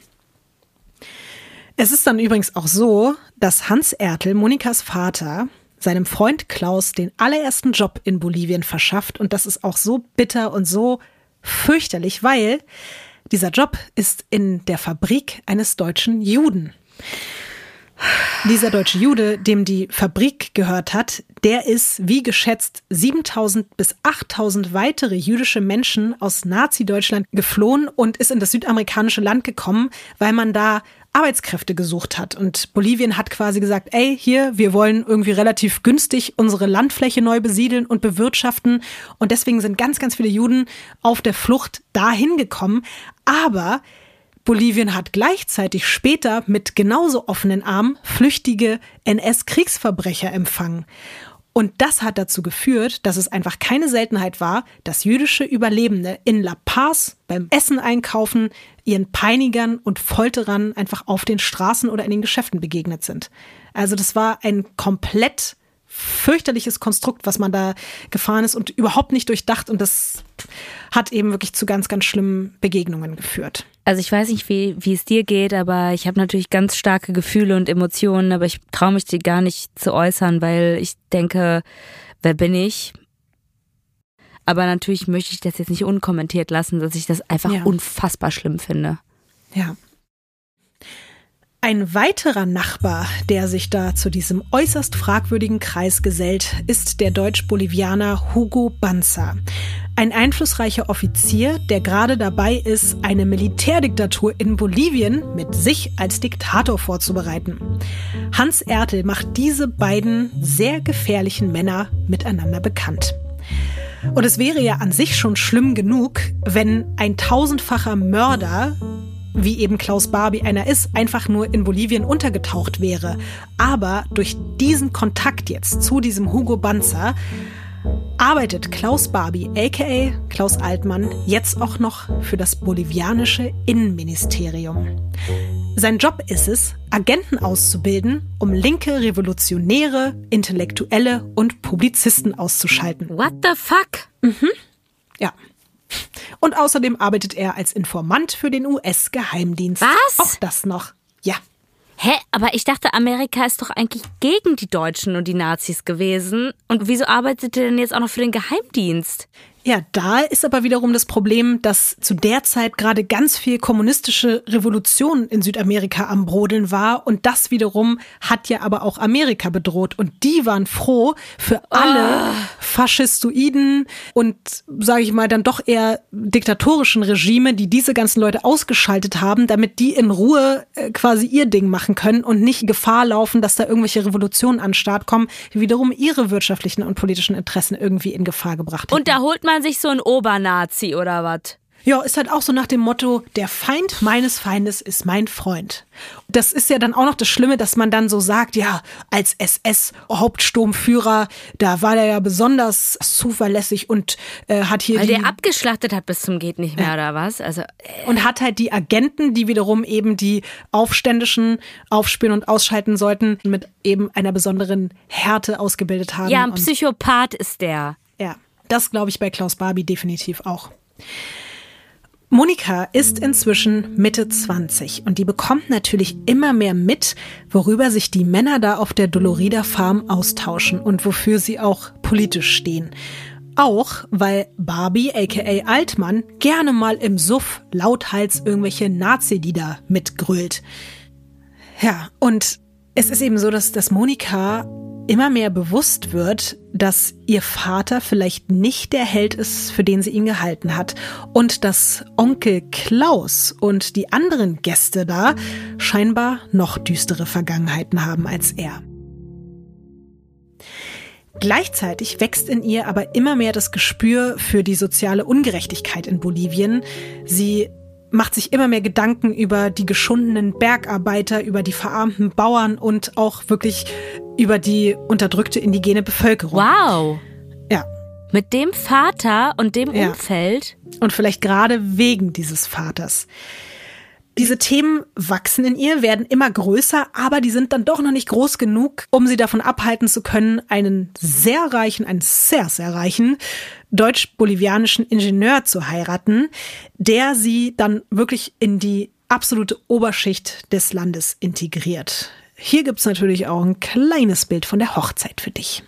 Es ist dann übrigens auch so, dass Hans Ertl, Monikas Vater, seinem Freund Klaus den allerersten Job in Bolivien verschafft. Und das ist auch so bitter und so fürchterlich, weil dieser Job ist in der Fabrik eines deutschen Juden. Dieser deutsche Jude, dem die Fabrik gehört hat, der ist, wie geschätzt, siebentausend bis achttausend weitere jüdische Menschen aus Nazi-Deutschland geflohen und ist in das südamerikanische Land gekommen, weil man da Arbeitskräfte gesucht hat. Und Bolivien hat quasi gesagt, ey, hier, wir wollen irgendwie relativ günstig unsere Landfläche neu besiedeln und bewirtschaften. Und deswegen sind ganz, ganz viele Juden auf der Flucht dahin gekommen. Aber Bolivien hat gleichzeitig später mit genauso offenen Armen flüchtige N S-Kriegsverbrecher empfangen. Und das hat dazu geführt, dass es einfach keine Seltenheit war, dass jüdische Überlebende in La Paz beim Essen einkaufen ihren Peinigern und Folterern einfach auf den Straßen oder in den Geschäften begegnet sind. Also das war ein komplett fürchterliches Konstrukt, was man da gefahren ist und überhaupt nicht durchdacht. Und das hat eben wirklich zu ganz, ganz schlimmen Begegnungen geführt. Also ich weiß nicht, wie, wie es dir geht, aber ich habe natürlich ganz starke Gefühle und Emotionen, aber ich traue mich die gar nicht zu äußern, weil ich denke, wer bin ich? Aber natürlich möchte ich das jetzt nicht unkommentiert lassen, dass ich das einfach ja. unfassbar schlimm finde. Ja. Ein weiterer Nachbar, der sich da zu diesem äußerst fragwürdigen Kreis gesellt, ist der Deutsch-Bolivianer Hugo Banzer. Ein einflussreicher Offizier, der gerade dabei ist, eine Militärdiktatur in Bolivien mit sich als Diktator vorzubereiten. Hans Ertl macht diese beiden sehr gefährlichen Männer miteinander bekannt. Und es wäre ja an sich schon schlimm genug, wenn ein tausendfacher Mörder, wie eben Klaus Barbie einer ist, einfach nur in Bolivien untergetaucht wäre. Aber durch diesen Kontakt jetzt zu diesem Hugo Banzer arbeitet Klaus Barbie, aka Klaus Altmann, jetzt auch noch für das bolivianische Innenministerium. Sein Job ist es, Agenten auszubilden, um linke Revolutionäre, Intellektuelle und Publizisten auszuschalten. What the fuck? Mhm. Ja. Und außerdem arbeitet er als Informant für den U S-Geheimdienst. Was? Auch das noch. Ja. Hä? Aber ich dachte, Amerika ist doch eigentlich gegen die Deutschen und die Nazis gewesen. Und wieso arbeitet er denn jetzt auch noch für den Geheimdienst? Ja, da ist aber wiederum das Problem, dass zu der Zeit gerade ganz viel kommunistische Revolution in Südamerika am Brodeln war. Und das wiederum hat ja aber auch Amerika bedroht. Und die waren froh für alle oh. faschistoiden und, sage ich mal, dann doch eher diktatorischen Regime, die diese ganzen Leute ausgeschaltet haben, damit die in Ruhe äh, quasi ihr Ding machen können und nicht Gefahr laufen, dass da irgendwelche Revolutionen an den Start kommen, die wiederum ihre wirtschaftlichen und politischen Interessen irgendwie in Gefahr gebracht haben. Und da holt man sich so ein Obernazi oder was? Ja, ist halt auch so nach dem Motto, der Feind meines Feindes ist mein Freund. Das ist ja dann auch noch das Schlimme, dass man dann so sagt, ja, als S S-Hauptsturmführer, da war der ja besonders zuverlässig und äh, hat hier Weil die... der abgeschlachtet hat bis zum geht nicht mehr, ja. oder was? Also äh. Und hat halt die Agenten, die wiederum eben die Aufständischen aufspüren und ausschalten sollten, mit eben einer besonderen Härte ausgebildet haben. Ja, ein Psychopath ist der. Ja. Das glaube ich bei Klaus Barbie definitiv auch. Monika ist inzwischen Mitte zwanzig und die bekommt natürlich immer mehr mit, worüber sich die Männer da auf der Dolorida Farm austauschen und wofür sie auch politisch stehen. Auch, weil Barbie, aka Altmann, gerne mal im Suff lauthals irgendwelche Nazi-Lieder mitgrölt. Ja, und es ist eben so, dass, dass Monika immer mehr bewusst wird, dass ihr Vater vielleicht nicht der Held ist, für den sie ihn gehalten hat. Und dass Onkel Klaus und die anderen Gäste da scheinbar noch düstere Vergangenheiten haben als er. Gleichzeitig wächst in ihr aber immer mehr das Gespür für die soziale Ungerechtigkeit in Bolivien. Sie macht sich immer mehr Gedanken über die geschundenen Bergarbeiter, über die verarmten Bauern und auch wirklich über die unterdrückte indigene Bevölkerung. Wow. Ja. Mit dem Vater und dem ja. Umfeld. Und vielleicht gerade wegen dieses Vaters. Diese Themen wachsen in ihr, werden immer größer, aber die sind dann doch noch nicht groß genug, um sie davon abhalten zu können, einen sehr reichen, einen sehr, sehr reichen deutsch-bolivianischen Ingenieur zu heiraten, der sie dann wirklich in die absolute Oberschicht des Landes integriert. Hier gibt's natürlich auch ein kleines Bild von der Hochzeit für dich.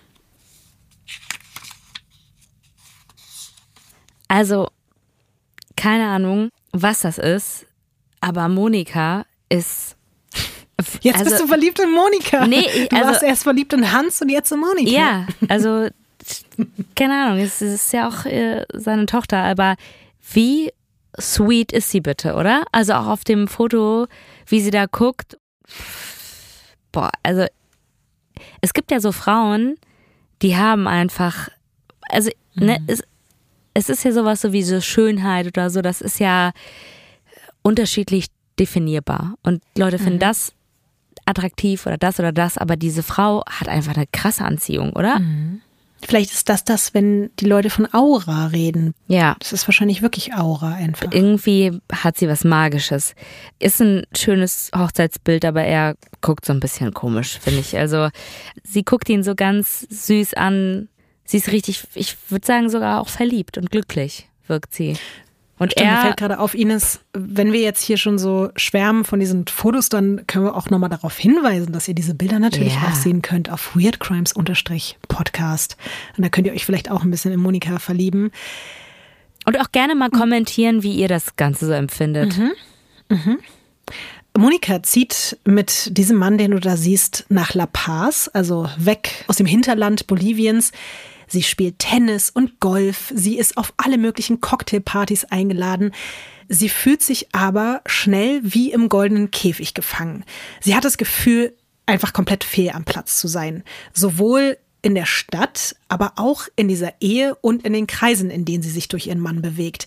Also, keine Ahnung, was das ist. Aber Monika ist... Jetzt also, bist du verliebt in Monika. Nee, ich, du also, warst erst verliebt in Hans und jetzt in Monika. Ja, also keine Ahnung, es ist ja auch äh, seine Tochter, aber wie sweet ist sie bitte, oder? Also auch auf dem Foto, wie sie da guckt. Boah, also es gibt ja so Frauen, die haben einfach, also mhm. ne, es, es ist ja sowas so wie so Schönheit oder so, das ist ja unterschiedlich definierbar. Und Leute finden mhm. das attraktiv oder das oder das, aber diese Frau hat einfach eine krasse Anziehung, oder? Mhm. Vielleicht ist das das, wenn die Leute von Aura reden. Ja. Das ist wahrscheinlich wirklich Aura einfach. Irgendwie hat sie was Magisches. Ist ein schönes Hochzeitsbild, aber er guckt so ein bisschen komisch, finde ich. Also sie guckt ihn so ganz süß an. Sie ist richtig, ich würde sagen, sogar auch verliebt und glücklich wirkt sie. Und Stimmt, er mir fällt gerade auf, Ines, wenn wir jetzt hier schon so schwärmen von diesen Fotos, dann können wir auch nochmal darauf hinweisen, dass ihr diese Bilder natürlich ja. auch sehen könnt auf weirdcrimes-podcast. Und da könnt ihr euch vielleicht auch ein bisschen in Monika verlieben. Und auch gerne mal kommentieren, wie ihr das Ganze so empfindet. Mhm. Mhm. Monika zieht mit diesem Mann, den du da siehst, nach La Paz, also weg aus dem Hinterland Boliviens. Sie spielt Tennis und Golf. Sie ist auf alle möglichen Cocktailpartys eingeladen. Sie fühlt sich aber schnell wie im goldenen Käfig gefangen. Sie hat das Gefühl, einfach komplett fehl am Platz zu sein. Sowohl in der Stadt, aber auch in dieser Ehe und in den Kreisen, in denen sie sich durch ihren Mann bewegt.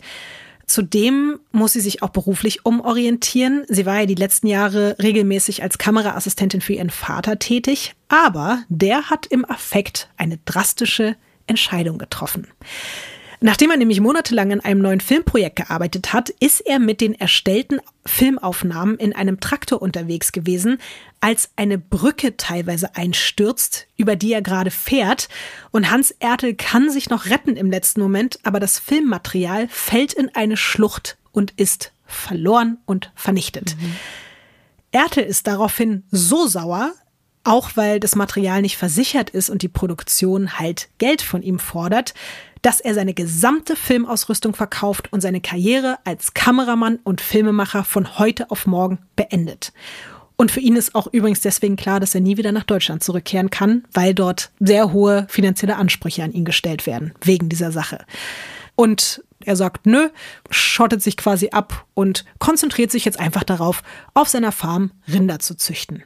Zudem muss sie sich auch beruflich umorientieren. Sie war ja die letzten Jahre regelmäßig als Kameraassistentin für ihren Vater tätig, aber der hat im Affekt eine drastische Entscheidung getroffen. Nachdem er nämlich monatelang an einem neuen Filmprojekt gearbeitet hat, ist er mit den erstellten Filmaufnahmen in einem Traktor unterwegs gewesen, als eine Brücke teilweise einstürzt, über die er gerade fährt. Und Hans Ertl kann sich noch retten im letzten Moment, aber das Filmmaterial fällt in eine Schlucht und ist verloren und vernichtet. Mhm. Ertl ist daraufhin so sauer, auch weil das Material nicht versichert ist und die Produktion halt Geld von ihm fordert, dass er seine gesamte Filmausrüstung verkauft und seine Karriere als Kameramann und Filmemacher von heute auf morgen beendet. Und für ihn ist auch übrigens deswegen klar, dass er nie wieder nach Deutschland zurückkehren kann, weil dort sehr hohe finanzielle Ansprüche an ihn gestellt werden, wegen dieser Sache. Und er sagt, nö, schottet sich quasi ab und konzentriert sich jetzt einfach darauf, auf seiner Farm Rinder zu züchten.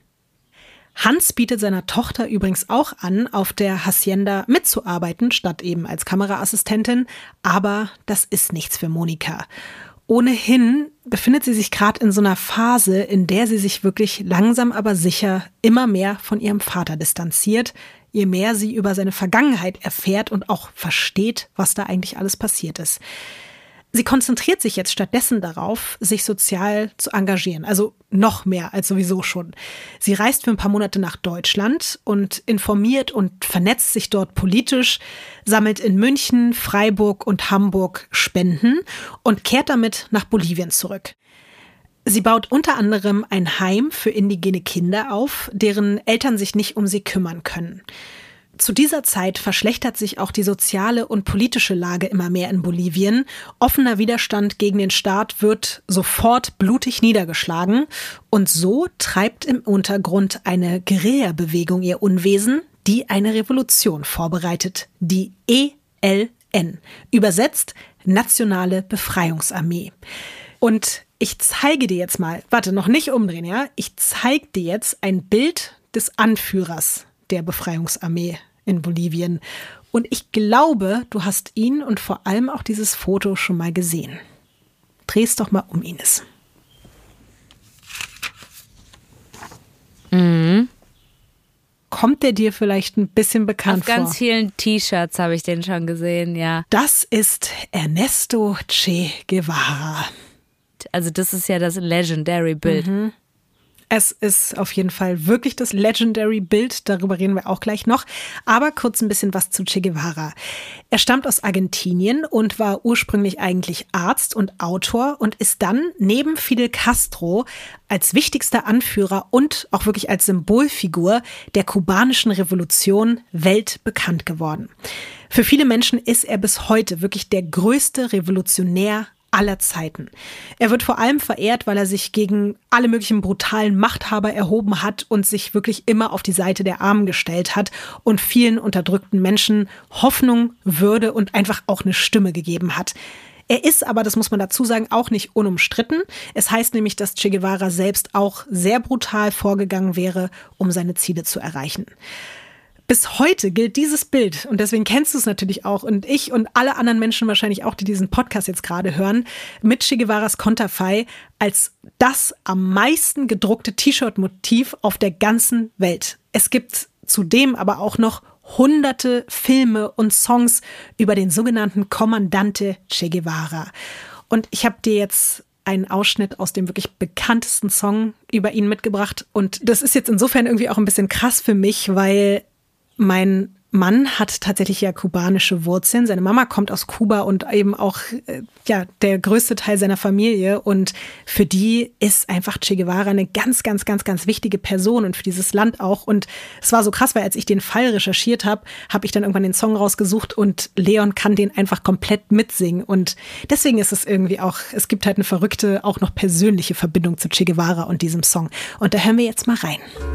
Hans bietet seiner Tochter übrigens auch an, auf der Hacienda mitzuarbeiten, statt eben als Kameraassistentin. Aber das ist nichts für Monika. Ohnehin befindet sie sich gerade in so einer Phase, in der sie sich wirklich langsam aber sicher immer mehr von ihrem Vater distanziert, je mehr sie über seine Vergangenheit erfährt und auch versteht, was da eigentlich alles passiert ist. Sie konzentriert sich jetzt stattdessen darauf, sich sozial zu engagieren, also noch mehr als sowieso schon. Sie reist für ein paar Monate nach Deutschland und informiert und vernetzt sich dort politisch, sammelt in München, Freiburg und Hamburg Spenden und kehrt damit nach Bolivien zurück. Sie baut unter anderem ein Heim für indigene Kinder auf, deren Eltern sich nicht um sie kümmern können. Zu dieser Zeit verschlechtert sich auch die soziale und politische Lage immer mehr in Bolivien. Offener Widerstand gegen den Staat wird sofort blutig niedergeschlagen. Und so treibt im Untergrund eine Guerilla-Bewegung ihr Unwesen, die eine Revolution vorbereitet. Die E L N, übersetzt Nationale Befreiungsarmee. Und ich zeige dir jetzt mal, warte, noch nicht umdrehen, ja? Ich zeige dir jetzt ein Bild des Anführers der Befreiungsarmee in Bolivien. Und ich glaube, du hast ihn und vor allem auch dieses Foto schon mal gesehen. Dreh es doch mal um, Ines. Mhm. Kommt der dir vielleicht ein bisschen bekannt vor? Auf ganz vielen T-Shirts habe ich den schon gesehen, ja. Das ist Ernesto Che Guevara. Also das ist ja das Legendary Bild. Mhm. Es ist auf jeden Fall wirklich das Legendary-Bild, darüber reden wir auch gleich noch. Aber kurz ein bisschen was zu Che Guevara. Er stammt aus Argentinien und war ursprünglich eigentlich Arzt und Autor und ist dann neben Fidel Castro als wichtigster Anführer und auch wirklich als Symbolfigur der kubanischen Revolution weltbekannt geworden. Für viele Menschen ist er bis heute wirklich der größte Revolutionär aller Zeiten. Er wird vor allem verehrt, weil er sich gegen alle möglichen brutalen Machthaber erhoben hat und sich wirklich immer auf die Seite der Armen gestellt hat und vielen unterdrückten Menschen Hoffnung, Würde und einfach auch eine Stimme gegeben hat. Er ist aber, das muss man dazu sagen, auch nicht unumstritten. Es heißt nämlich, dass Che Guevara selbst auch sehr brutal vorgegangen wäre, um seine Ziele zu erreichen. Bis heute gilt dieses Bild, und deswegen kennst du es natürlich auch, und ich und alle anderen Menschen wahrscheinlich auch, die diesen Podcast jetzt gerade hören, mit Che Guevaras Konterfei als das am meisten gedruckte T-Shirt-Motiv auf der ganzen Welt. Es gibt zudem aber auch noch hunderte Filme und Songs über den sogenannten Kommandante Che Guevara. Und ich habe dir jetzt einen Ausschnitt aus dem wirklich bekanntesten Song über ihn mitgebracht. Und das ist jetzt insofern irgendwie auch ein bisschen krass für mich, weil mein Mann hat tatsächlich ja kubanische Wurzeln. Seine Mama kommt aus Kuba und eben auch äh, ja der größte Teil seiner Familie. Und für die ist einfach Che Guevara eine ganz, ganz, ganz, ganz wichtige Person und für dieses Land auch. Und es war so krass, weil als ich den Fall recherchiert habe, habe ich dann irgendwann den Song rausgesucht und Leon kann den einfach komplett mitsingen. Und deswegen ist es irgendwie auch, es gibt halt eine verrückte, auch noch persönliche Verbindung zu Che Guevara und diesem Song. Und da hören wir jetzt mal rein.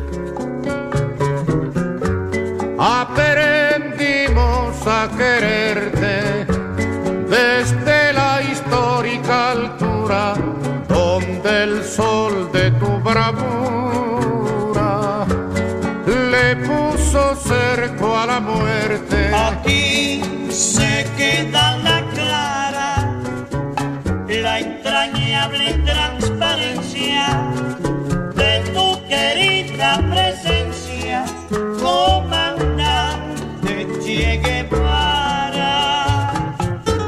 Aprendimos a quererte desde la histórica altura donde el sol de tu bravura le puso cerco a la muerte. Aquí se queda la clara, la entrañable transparencia de tu querida presencia, comandante Che Guevara.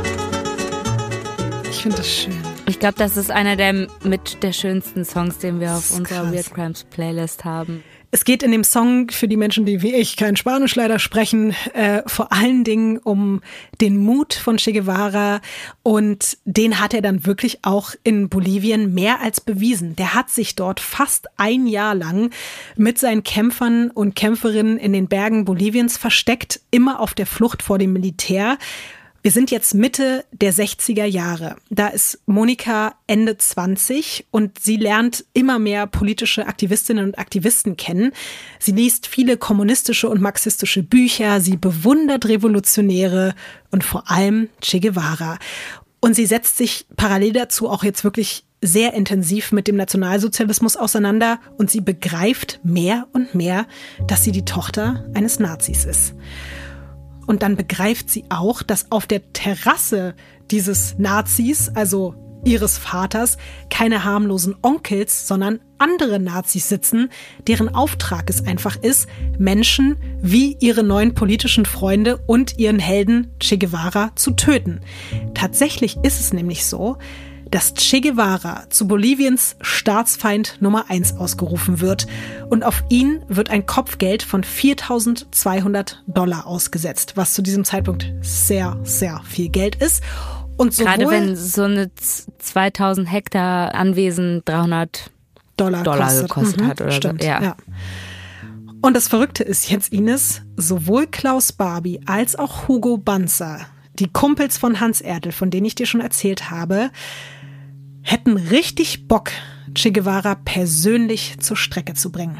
Ich finde das schön. Ich glaube, das ist einer der mit der schönsten Songs, den wir auf unserer krass. Weird Crimes Playlist haben. Es geht in dem Song für die Menschen, die wie ich kein Spanisch leider sprechen, äh, vor allen Dingen um den Mut von Che Guevara und den hat er dann wirklich auch in Bolivien mehr als bewiesen. Der hat sich dort fast ein Jahr lang mit seinen Kämpfern und Kämpferinnen in den Bergen Boliviens versteckt, immer auf der Flucht vor dem Militär. Wir sind jetzt Mitte der sechziger Jahre. Da ist Monika Ende zwanzig und sie lernt immer mehr politische Aktivistinnen und Aktivisten kennen. Sie liest viele kommunistische und marxistische Bücher, sie bewundert Revolutionäre und vor allem Che Guevara. Und sie setzt sich parallel dazu auch jetzt wirklich sehr intensiv mit dem Nationalsozialismus auseinander und sie begreift mehr und mehr, dass sie die Tochter eines Nazis ist. Und dann begreift sie auch, dass auf der Terrasse dieses Nazis, also ihres Vaters, keine harmlosen Onkels, sondern andere Nazis sitzen, deren Auftrag es einfach ist, Menschen wie ihre neuen politischen Freunde und ihren Helden Che Guevara zu töten. Tatsächlich ist es nämlich so, dass Che Guevara zu Boliviens Staatsfeind Nummer eins ausgerufen wird und auf ihn wird ein Kopfgeld von viertausendzweihundert Dollar ausgesetzt, was zu diesem Zeitpunkt sehr, sehr viel Geld ist. Und sowohl gerade wenn so eine zweitausend Hektar Anwesen dreihundert Dollar, Dollar kostet. gekostet Mhm, hat. Oder stimmt, so. Ja. ja. Und das Verrückte ist jetzt, Ines, sowohl Klaus Barbie als auch Hugo Banzer, die Kumpels von Hans Ertl, von denen ich dir schon erzählt habe, hätten richtig Bock, Che Guevara persönlich zur Strecke zu bringen.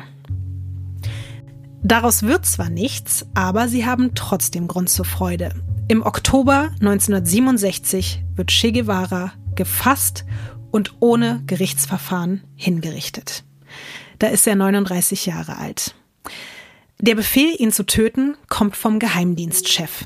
Daraus wird zwar nichts, aber sie haben trotzdem Grund zur Freude. Im Oktober neunzehnhundertsiebenundsechzig wird Che Guevara gefasst und ohne Gerichtsverfahren hingerichtet. Da ist er neununddreißig Jahre alt. Der Befehl, ihn zu töten, kommt vom Geheimdienstchef.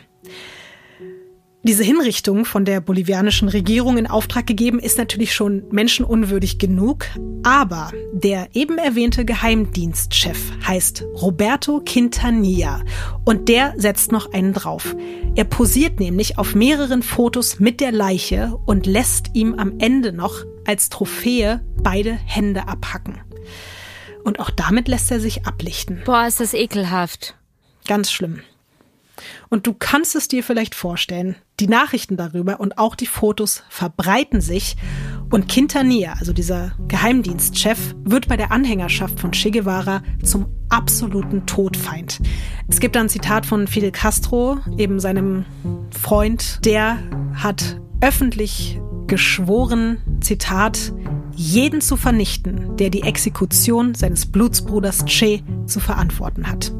Diese Hinrichtung von der bolivianischen Regierung in Auftrag gegeben ist natürlich schon menschenunwürdig genug, aber der eben erwähnte Geheimdienstchef heißt Roberto Quintanilla und der setzt noch einen drauf. Er posiert nämlich auf mehreren Fotos mit der Leiche und lässt ihm am Ende noch als Trophäe beide Hände abhacken. Und auch damit lässt er sich ablichten. Boah, ist das ekelhaft. Ganz schlimm. Und du kannst es dir vielleicht vorstellen, die Nachrichten darüber und auch die Fotos verbreiten sich und Quintanilla, also dieser Geheimdienstchef, wird bei der Anhängerschaft von Che Guevara zum absoluten Todfeind. Es gibt da ein Zitat von Fidel Castro, eben seinem Freund, der hat öffentlich geschworen, Zitat, jeden zu vernichten, der die Exekution seines Blutsbruders Che zu verantworten hat.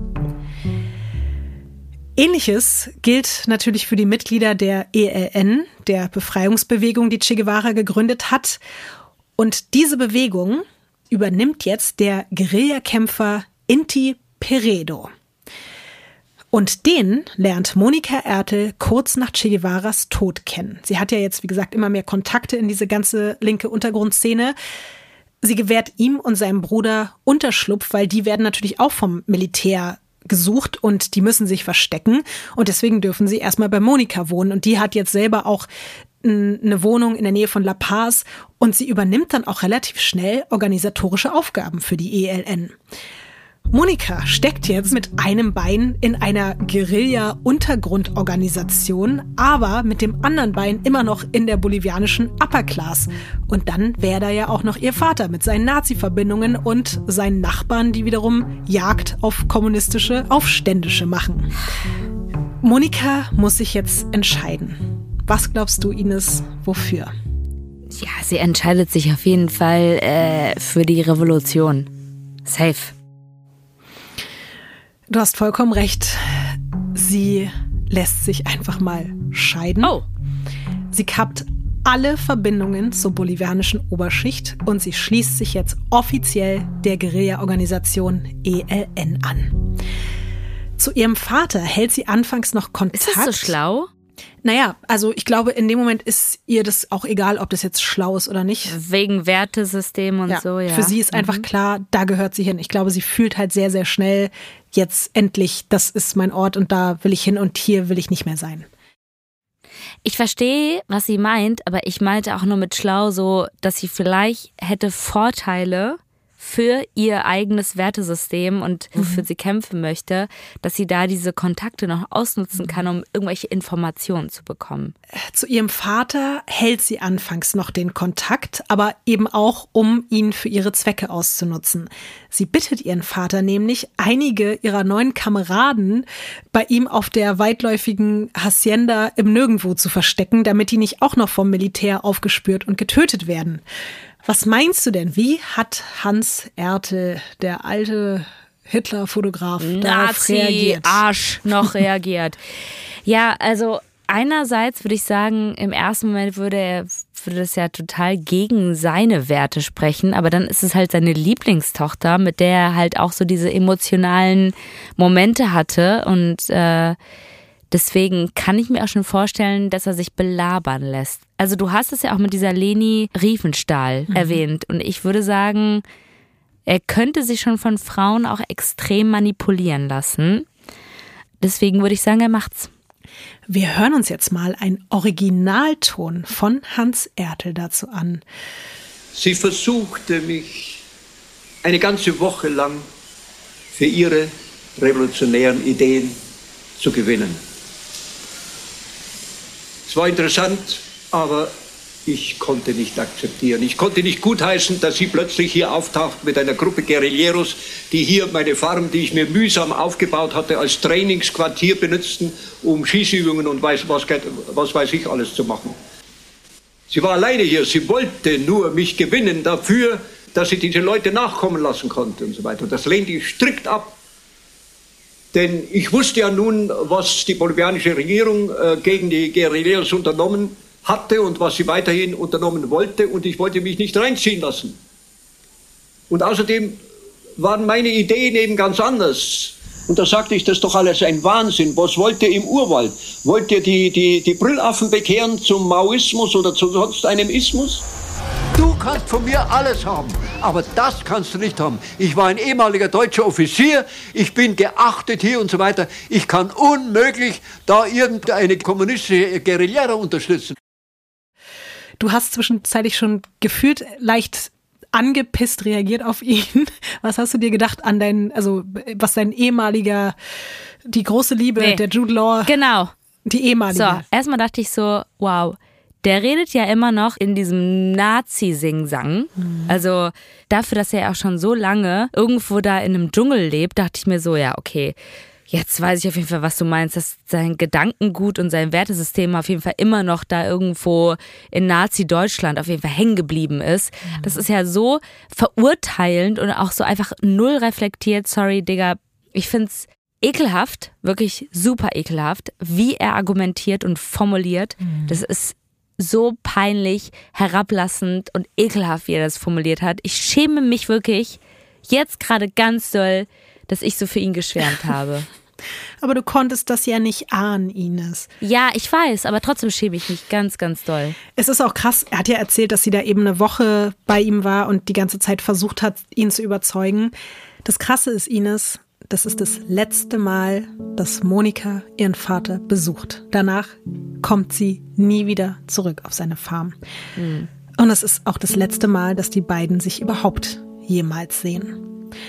Ähnliches gilt natürlich für die Mitglieder der E L N, der Befreiungsbewegung, die Che Guevara gegründet hat. Und diese Bewegung übernimmt jetzt der Guerillakämpfer Inti Peredo. Und den lernt Monika Ertl kurz nach Che Guevaras Tod kennen. Sie hat ja jetzt, wie gesagt, immer mehr Kontakte in diese ganze linke Untergrundszene. Sie gewährt ihm und seinem Bruder Unterschlupf, weil die werden natürlich auch vom Militär gesucht und die müssen sich verstecken und deswegen dürfen sie erstmal bei Monika wohnen und die hat jetzt selber auch eine Wohnung in der Nähe von La Paz und sie übernimmt dann auch relativ schnell organisatorische Aufgaben für die E L N. Monika steckt jetzt mit einem Bein in einer Guerilla-Untergrundorganisation, aber mit dem anderen Bein immer noch in der bolivianischen Upper Class. Und dann wäre da ja auch noch ihr Vater mit seinen Nazi-Verbindungen und seinen Nachbarn, die wiederum Jagd auf kommunistische Aufständische machen. Monika muss sich jetzt entscheiden. Was glaubst du, Ines, wofür? Ja, sie entscheidet sich auf jeden Fall äh, für die Revolution. Safe. Du hast vollkommen recht. Sie lässt sich einfach mal scheiden. Oh. Sie kappt alle Verbindungen zur bolivianischen Oberschicht und sie schließt sich jetzt offiziell der Guerilla-Organisation E L N an. Zu ihrem Vater hält sie anfangs noch Kontakt. Ist das so schlau? Naja, also ich glaube, in dem Moment ist ihr das auch egal, ob das jetzt schlau ist oder nicht. Wegen Wertesystem und ja, so, ja. Für sie ist einfach mhm. klar, da gehört sie hin. Ich glaube, sie fühlt halt sehr, sehr schnell, jetzt endlich, das ist mein Ort und da will ich hin und hier will ich nicht mehr sein. Ich verstehe, was sie meint, aber ich meinte auch nur mit schlau so, dass sie vielleicht hätte Vorteile für ihr eigenes Wertesystem und wofür mhm. sie kämpfen möchte, dass sie da diese Kontakte noch ausnutzen kann, um irgendwelche Informationen zu bekommen. Zu ihrem Vater hält sie anfangs noch den Kontakt, aber eben auch, um ihn für ihre Zwecke auszunutzen. Sie bittet ihren Vater nämlich, einige ihrer neuen Kameraden bei ihm auf der weitläufigen Hacienda im Nirgendwo zu verstecken, damit die nicht auch noch vom Militär aufgespürt und getötet werden. Was meinst du denn? Wie hat Hans Ertel, der alte Hitler-Fotograf, darauf reagiert? Arsch noch reagiert. Ja, also einerseits würde ich sagen, im ersten Moment würde er würde das ja total gegen seine Werte sprechen, aber dann ist es halt seine Lieblingstochter, mit der er halt auch so diese emotionalen Momente hatte und äh, deswegen kann ich mir auch schon vorstellen, dass er sich belabern lässt. Also du hast es ja auch mit dieser Leni Riefenstahl mhm. erwähnt und ich würde sagen, er könnte sich schon von Frauen auch extrem manipulieren lassen. Deswegen würde ich sagen, er macht's. Wir hören uns jetzt mal einen Originalton von Hans Ertel dazu an. Sie versuchte mich eine ganze Woche lang für ihre revolutionären Ideen zu gewinnen. Es war interessant, aber ich konnte nicht akzeptieren. Ich konnte nicht gutheißen, dass sie plötzlich hier auftaucht mit einer Gruppe Guerilleros, die hier meine Farm, die ich mir mühsam aufgebaut hatte, als Trainingsquartier benutzten, um Schießübungen und weiß, was, was weiß ich alles zu machen. Sie war alleine hier. Sie wollte nur mich gewinnen dafür, dass sie diese Leute nachkommen lassen konnte und so weiter. Und das lehnte ich strikt ab. Denn ich wusste ja nun, was die bolivianische Regierung äh, gegen die Guerilleros unternommen hatte und was sie weiterhin unternommen wollte, und ich wollte mich nicht reinziehen lassen. Und außerdem waren meine Ideen eben ganz anders. Und da sagte ich, das ist doch alles ein Wahnsinn. Was wollt ihr im Urwald? Wollt ihr die, die, die Brüllaffen bekehren zum Maoismus oder zu sonst einem Ismus? Du kannst von mir alles haben, aber das kannst du nicht haben. Ich war ein ehemaliger deutscher Offizier, ich bin geachtet hier und so weiter. Ich kann unmöglich da irgendeine kommunistische Guerillera unterstützen. Du hast zwischenzeitlich schon gefühlt leicht angepisst reagiert auf ihn. Was hast du dir gedacht an deinen, also was dein ehemaliger, die große Liebe, nee. der Jude Law. Genau. Die ehemalige. So, erstmal dachte ich so, wow, der redet ja immer noch in diesem Nazi-Sing-Sang. Mhm. Also dafür, dass er auch schon so lange irgendwo da in einem Dschungel lebt, dachte ich mir so, ja, okay, jetzt weiß ich auf jeden Fall, was du meinst, dass sein Gedankengut und sein Wertesystem auf jeden Fall immer noch da irgendwo in Nazi-Deutschland auf jeden Fall hängen geblieben ist. Mhm. Das ist ja so verurteilend und auch so einfach null reflektiert. Sorry, Digga, ich find's ekelhaft, wirklich super ekelhaft, wie er argumentiert und formuliert. Mhm. Das ist so peinlich, herablassend und ekelhaft, wie er das formuliert hat. Ich schäme mich wirklich jetzt gerade ganz doll, dass ich so für ihn geschwärmt habe. Aber du konntest das ja nicht ahnen, Ines. Ja, ich weiß, aber trotzdem schäme ich mich ganz, ganz doll. Es ist auch krass, er hat ja erzählt, dass sie da eben eine Woche bei ihm war und die ganze Zeit versucht hat, ihn zu überzeugen. Das Krasse ist, Ines, das ist das letzte Mal, dass Monika ihren Vater besucht. Danach kommt sie nie wieder zurück auf seine Farm. Mhm. Und es ist auch das letzte Mal, dass die beiden sich überhaupt jemals sehen.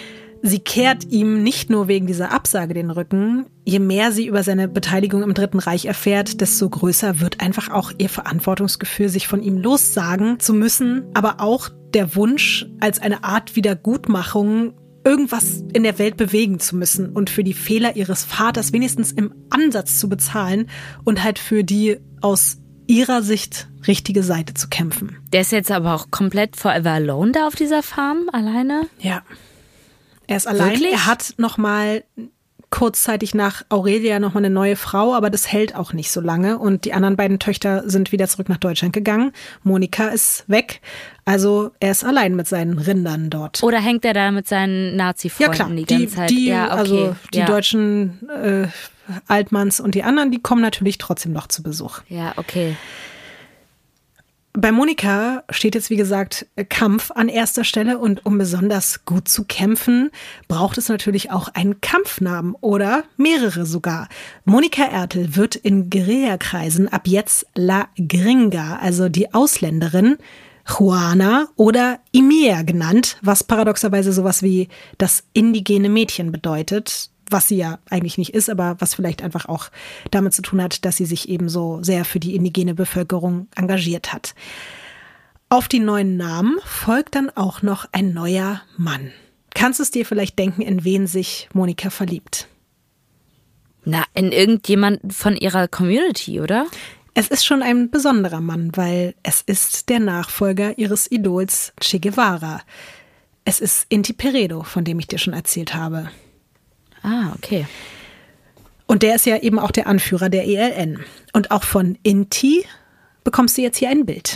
Sie kehrt ihm nicht nur wegen dieser Absage den Rücken. Je mehr sie über seine Beteiligung im Dritten Reich erfährt, desto größer wird einfach auch ihr Verantwortungsgefühl, sich von ihm lossagen zu müssen. Aber auch der Wunsch, als eine Art Wiedergutmachung irgendwas in der Welt bewegen zu müssen und für die Fehler ihres Vaters wenigstens im Ansatz zu bezahlen und halt für die aus ihrer Sicht richtige Seite zu kämpfen. Der ist jetzt aber auch komplett forever alone da auf dieser Farm, alleine? Ja. Er ist allein. Wirklich? Er hat noch mal kurzzeitig nach Aurelia noch mal eine neue Frau, aber das hält auch nicht so lange. Und die anderen beiden Töchter sind wieder zurück nach Deutschland gegangen. Monika ist weg. Also er ist allein mit seinen Rindern dort. Oder hängt er da mit seinen Nazi-Freunden ja, klar. die Die, ganze Zeit? die, ja, okay. Also die ja. deutschen äh, Altmanns und die anderen, die kommen natürlich trotzdem noch zu Besuch. Ja, okay. Bei Monika steht jetzt, wie gesagt, Kampf an erster Stelle und um besonders gut zu kämpfen, braucht es natürlich auch einen Kampfnamen oder mehrere sogar. Monika Ertel wird in Guerillakreisen ab jetzt La Gringa, also die Ausländerin, Juana oder Imea genannt, was paradoxerweise sowas wie das indigene Mädchen bedeutet. Was sie ja eigentlich nicht ist, aber was vielleicht einfach auch damit zu tun hat, dass sie sich eben so sehr für die indigene Bevölkerung engagiert hat. Auf die neuen Namen folgt dann auch noch ein neuer Mann. Kannst du es dir vielleicht denken, in wen sich Monika verliebt? Na, in irgendjemanden von ihrer Community, oder? Es ist schon ein besonderer Mann, weil es ist der Nachfolger ihres Idols Che Guevara. Es ist Inti Peredo, von dem ich dir schon erzählt habe. Ah, okay. Und der ist ja eben auch der Anführer der E L N. Und auch von Inti bekommst du jetzt hier ein Bild.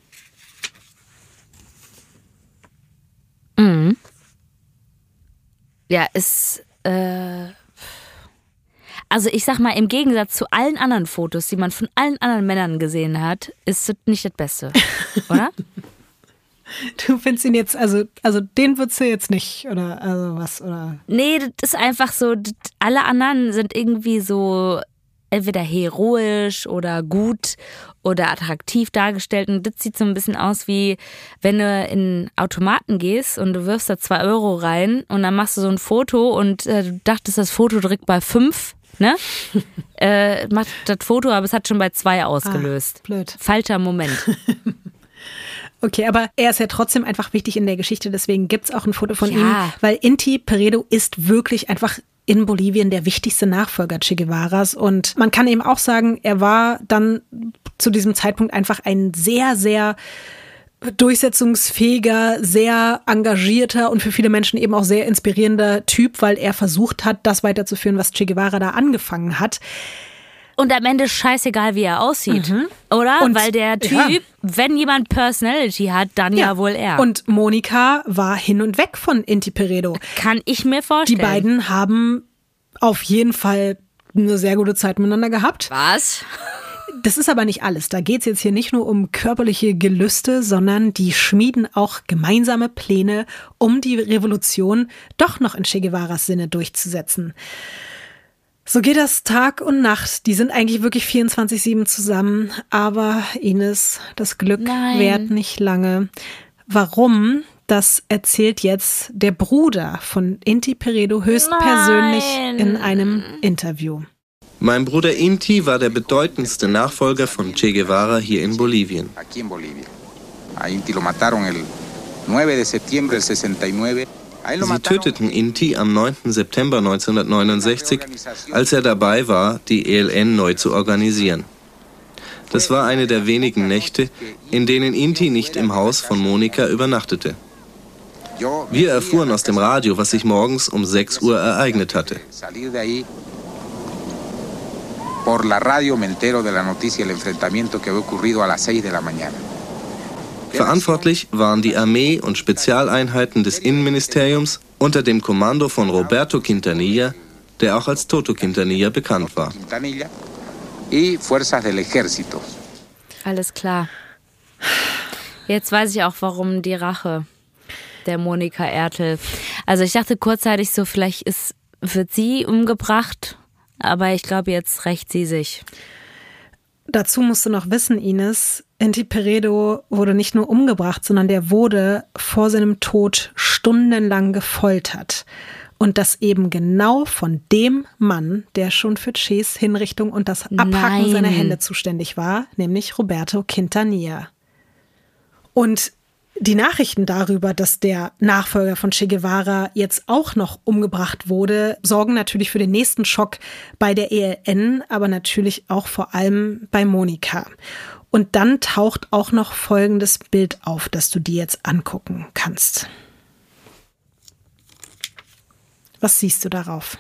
Mhm. Ja, ist, äh, also ich sag mal, im Gegensatz zu allen anderen Fotos, die man von allen anderen Männern gesehen hat, ist das nicht das Beste, oder? Du findest ihn jetzt, also, also den würdest du jetzt nicht, oder also was, oder? Nee, das ist einfach so, das, alle anderen sind irgendwie so entweder heroisch oder gut oder attraktiv dargestellt. Und das sieht so ein bisschen aus wie, wenn du in einen Automaten gehst und du wirfst da zwei Euro rein und dann machst du so ein Foto und äh, du dachtest, das Foto direkt bei fünf, ne? äh, macht das Foto, aber es hat schon bei zwei ausgelöst. Ah, blöd. Falscher Moment. Okay, aber er ist ja trotzdem einfach wichtig in der Geschichte, deswegen gibt's auch ein Foto von Ja. ihm, weil Inti Peredo ist wirklich einfach in Bolivien der wichtigste Nachfolger Che Guevaras und man kann eben auch sagen, er war dann zu diesem Zeitpunkt einfach ein sehr, sehr durchsetzungsfähiger, sehr engagierter und für viele Menschen eben auch sehr inspirierender Typ, weil er versucht hat, das weiterzuführen, was Che Guevara da angefangen hat. Und am Ende scheißegal, wie er aussieht, Mhm. oder? Und- Weil der Typ, ja. wenn jemand Personality hat, dann ja, wohl er. Und Monika war hin und weg von Inti Peredo. Kann ich mir Die vorstellen. beiden haben auf jeden Fall eine sehr gute Zeit miteinander gehabt. Was? Das ist aber nicht alles. Da geht es jetzt hier nicht nur um körperliche Gelüste, sondern die schmieden auch gemeinsame Pläne, um die Revolution doch noch in Che Guevaras Sinne durchzusetzen. So geht das Tag und Nacht. Die sind eigentlich wirklich vierundzwanzig sieben zusammen. Aber Ines, das Glück Nein. währt nicht lange. Warum? Das erzählt jetzt der Bruder von Inti Peredo höchstpersönlich Nein. in einem Interview. Mein Bruder Inti war der bedeutendste Nachfolger von Che Guevara hier in Bolivien. Aquí en Bolivia. A Inti lo mataron el nueve de septiembre del sesenta y nueve. A él lo Sie mataron töteten Inti am neunten September neunzehnhundertneunundsechzig, als er dabei war, die E L N neu zu organisieren. Das war eine der wenigen Nächte, in denen Inti nicht im Haus von Monika übernachtete. Yo Wir erfuhren aus dem Radio, was sich morgens um sechs Uhr ereignet hatte. salir de ahí. Por la radio me entero de la noticia del enfrentamiento que había ocurrido a las seis de la mañana. Verantwortlich waren die Armee- und Spezialeinheiten des Innenministeriums unter dem Kommando von Roberto Quintanilla, der auch als Toto Quintanilla bekannt war. Quintanilla y fuerzas del ejército. Alles klar. Jetzt weiß ich auch, warum die Rache der Monika Ertel. Also ich dachte kurzzeitig so, vielleicht ist, wird sie umgebracht, aber ich glaube, jetzt rächt sie sich. Dazu musst du noch wissen, Ines, Inti Peredo wurde nicht nur umgebracht, sondern der wurde vor seinem Tod stundenlang gefoltert. Und das eben genau von dem Mann, der schon für Ches Hinrichtung und das Abhacken Nein. seiner Hände zuständig war, nämlich Roberto Quintanilla. Und die Nachrichten darüber, dass der Nachfolger von Che Guevara jetzt auch noch umgebracht wurde, sorgen natürlich für den nächsten Schock bei der E L N, aber natürlich auch vor allem bei Monika. Und dann taucht auch noch folgendes Bild auf, das du dir jetzt angucken kannst. Was siehst du darauf?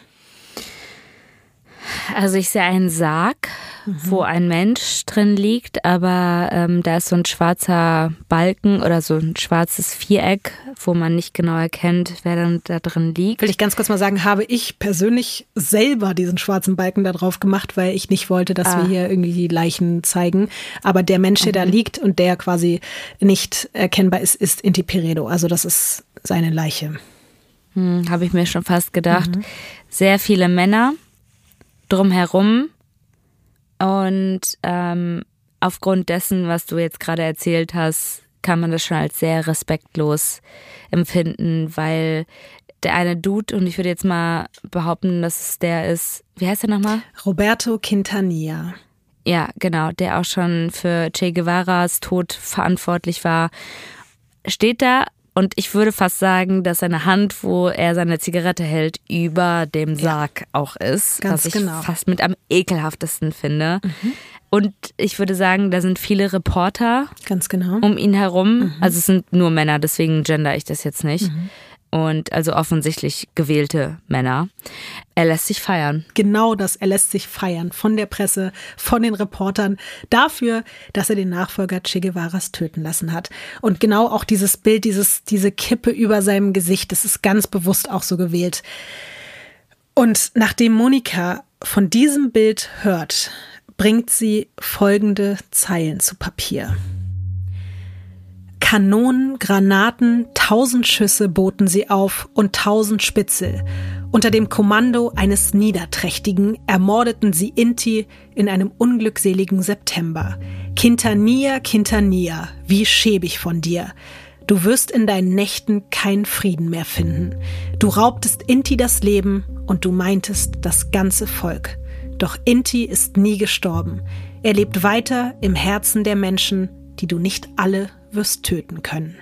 Also ich sehe einen Sarg, mhm. wo ein Mensch drin liegt, aber ähm, da ist so ein schwarzer Balken oder so ein schwarzes Viereck, wo man nicht genau erkennt, wer dann da drin liegt. Will ich ganz kurz mal sagen, habe ich persönlich selber diesen schwarzen Balken da drauf gemacht, weil ich nicht wollte, dass ah. wir hier irgendwie die Leichen zeigen. Aber der Mensch, der mhm. da liegt und der quasi nicht erkennbar ist, ist Inti Peredo. Also das ist seine Leiche. Hm, habe ich mir schon fast gedacht. Mhm. Sehr viele Männer drumherum und ähm, aufgrund dessen, was du jetzt gerade erzählt hast, kann man das schon als sehr respektlos empfinden, weil der eine Dude, und ich würde jetzt mal behaupten, dass es der ist, wie heißt der nochmal? Roberto Quintanilla. Ja, genau, der auch schon für Che Guevaras Tod verantwortlich war, steht da. Und ich würde fast sagen, dass seine Hand, wo er seine Zigarette hält, über dem Sarg ja. auch ist. Ganz was ich genau. fast mit am ekelhaftesten finde. Mhm. Und ich würde sagen, da sind viele Reporter Ganz genau. um ihn herum. Mhm. Also es sind nur Männer, deswegen gender ich das jetzt nicht. Mhm. Und also offensichtlich gewählte Männer. Er lässt sich feiern. Genau das, er lässt sich feiern von der Presse, von den Reportern dafür, dass er den Nachfolger Che Guevaras töten lassen hat. Und genau auch dieses Bild, dieses, diese Kippe über seinem Gesicht, das ist ganz bewusst auch so gewählt. Und nachdem Monika von diesem Bild hört, bringt sie folgende Zeilen zu Papier. Kanonen, Granaten, tausend Schüsse boten sie auf und tausend Spitzel. Unter dem Kommando eines Niederträchtigen ermordeten sie Inti in einem unglückseligen September. Quintanilla, Quintanilla, wie schäbig von dir. Du wirst in deinen Nächten keinen Frieden mehr finden. Du raubtest Inti das Leben und du meintest das ganze Volk. Doch Inti ist nie gestorben. Er lebt weiter im Herzen der Menschen, die du nicht alle wirst töten können.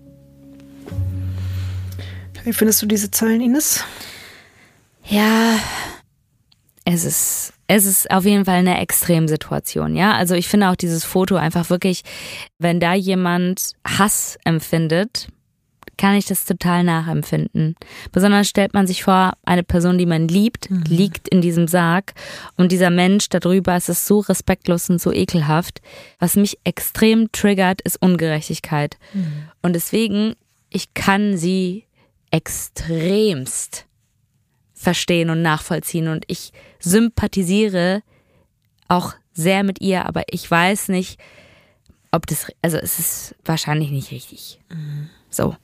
Wie findest du diese Zeilen, Ines? Ja, es ist, es ist auf jeden Fall eine Extremsituation, ja. Also ich finde auch dieses Foto einfach wirklich, wenn da jemand Hass empfindet, kann ich das total nachempfinden. Besonders stellt man sich vor, eine Person, die man liebt, mhm. liegt in diesem Sarg und dieser Mensch darüber, es ist so respektlos und so ekelhaft. Was mich extrem triggert, ist Ungerechtigkeit. Mhm. Und deswegen, ich kann sie extremst verstehen und nachvollziehen und ich sympathisiere auch sehr mit ihr, aber ich weiß nicht, ob das, also es ist wahrscheinlich nicht richtig. Mhm. So.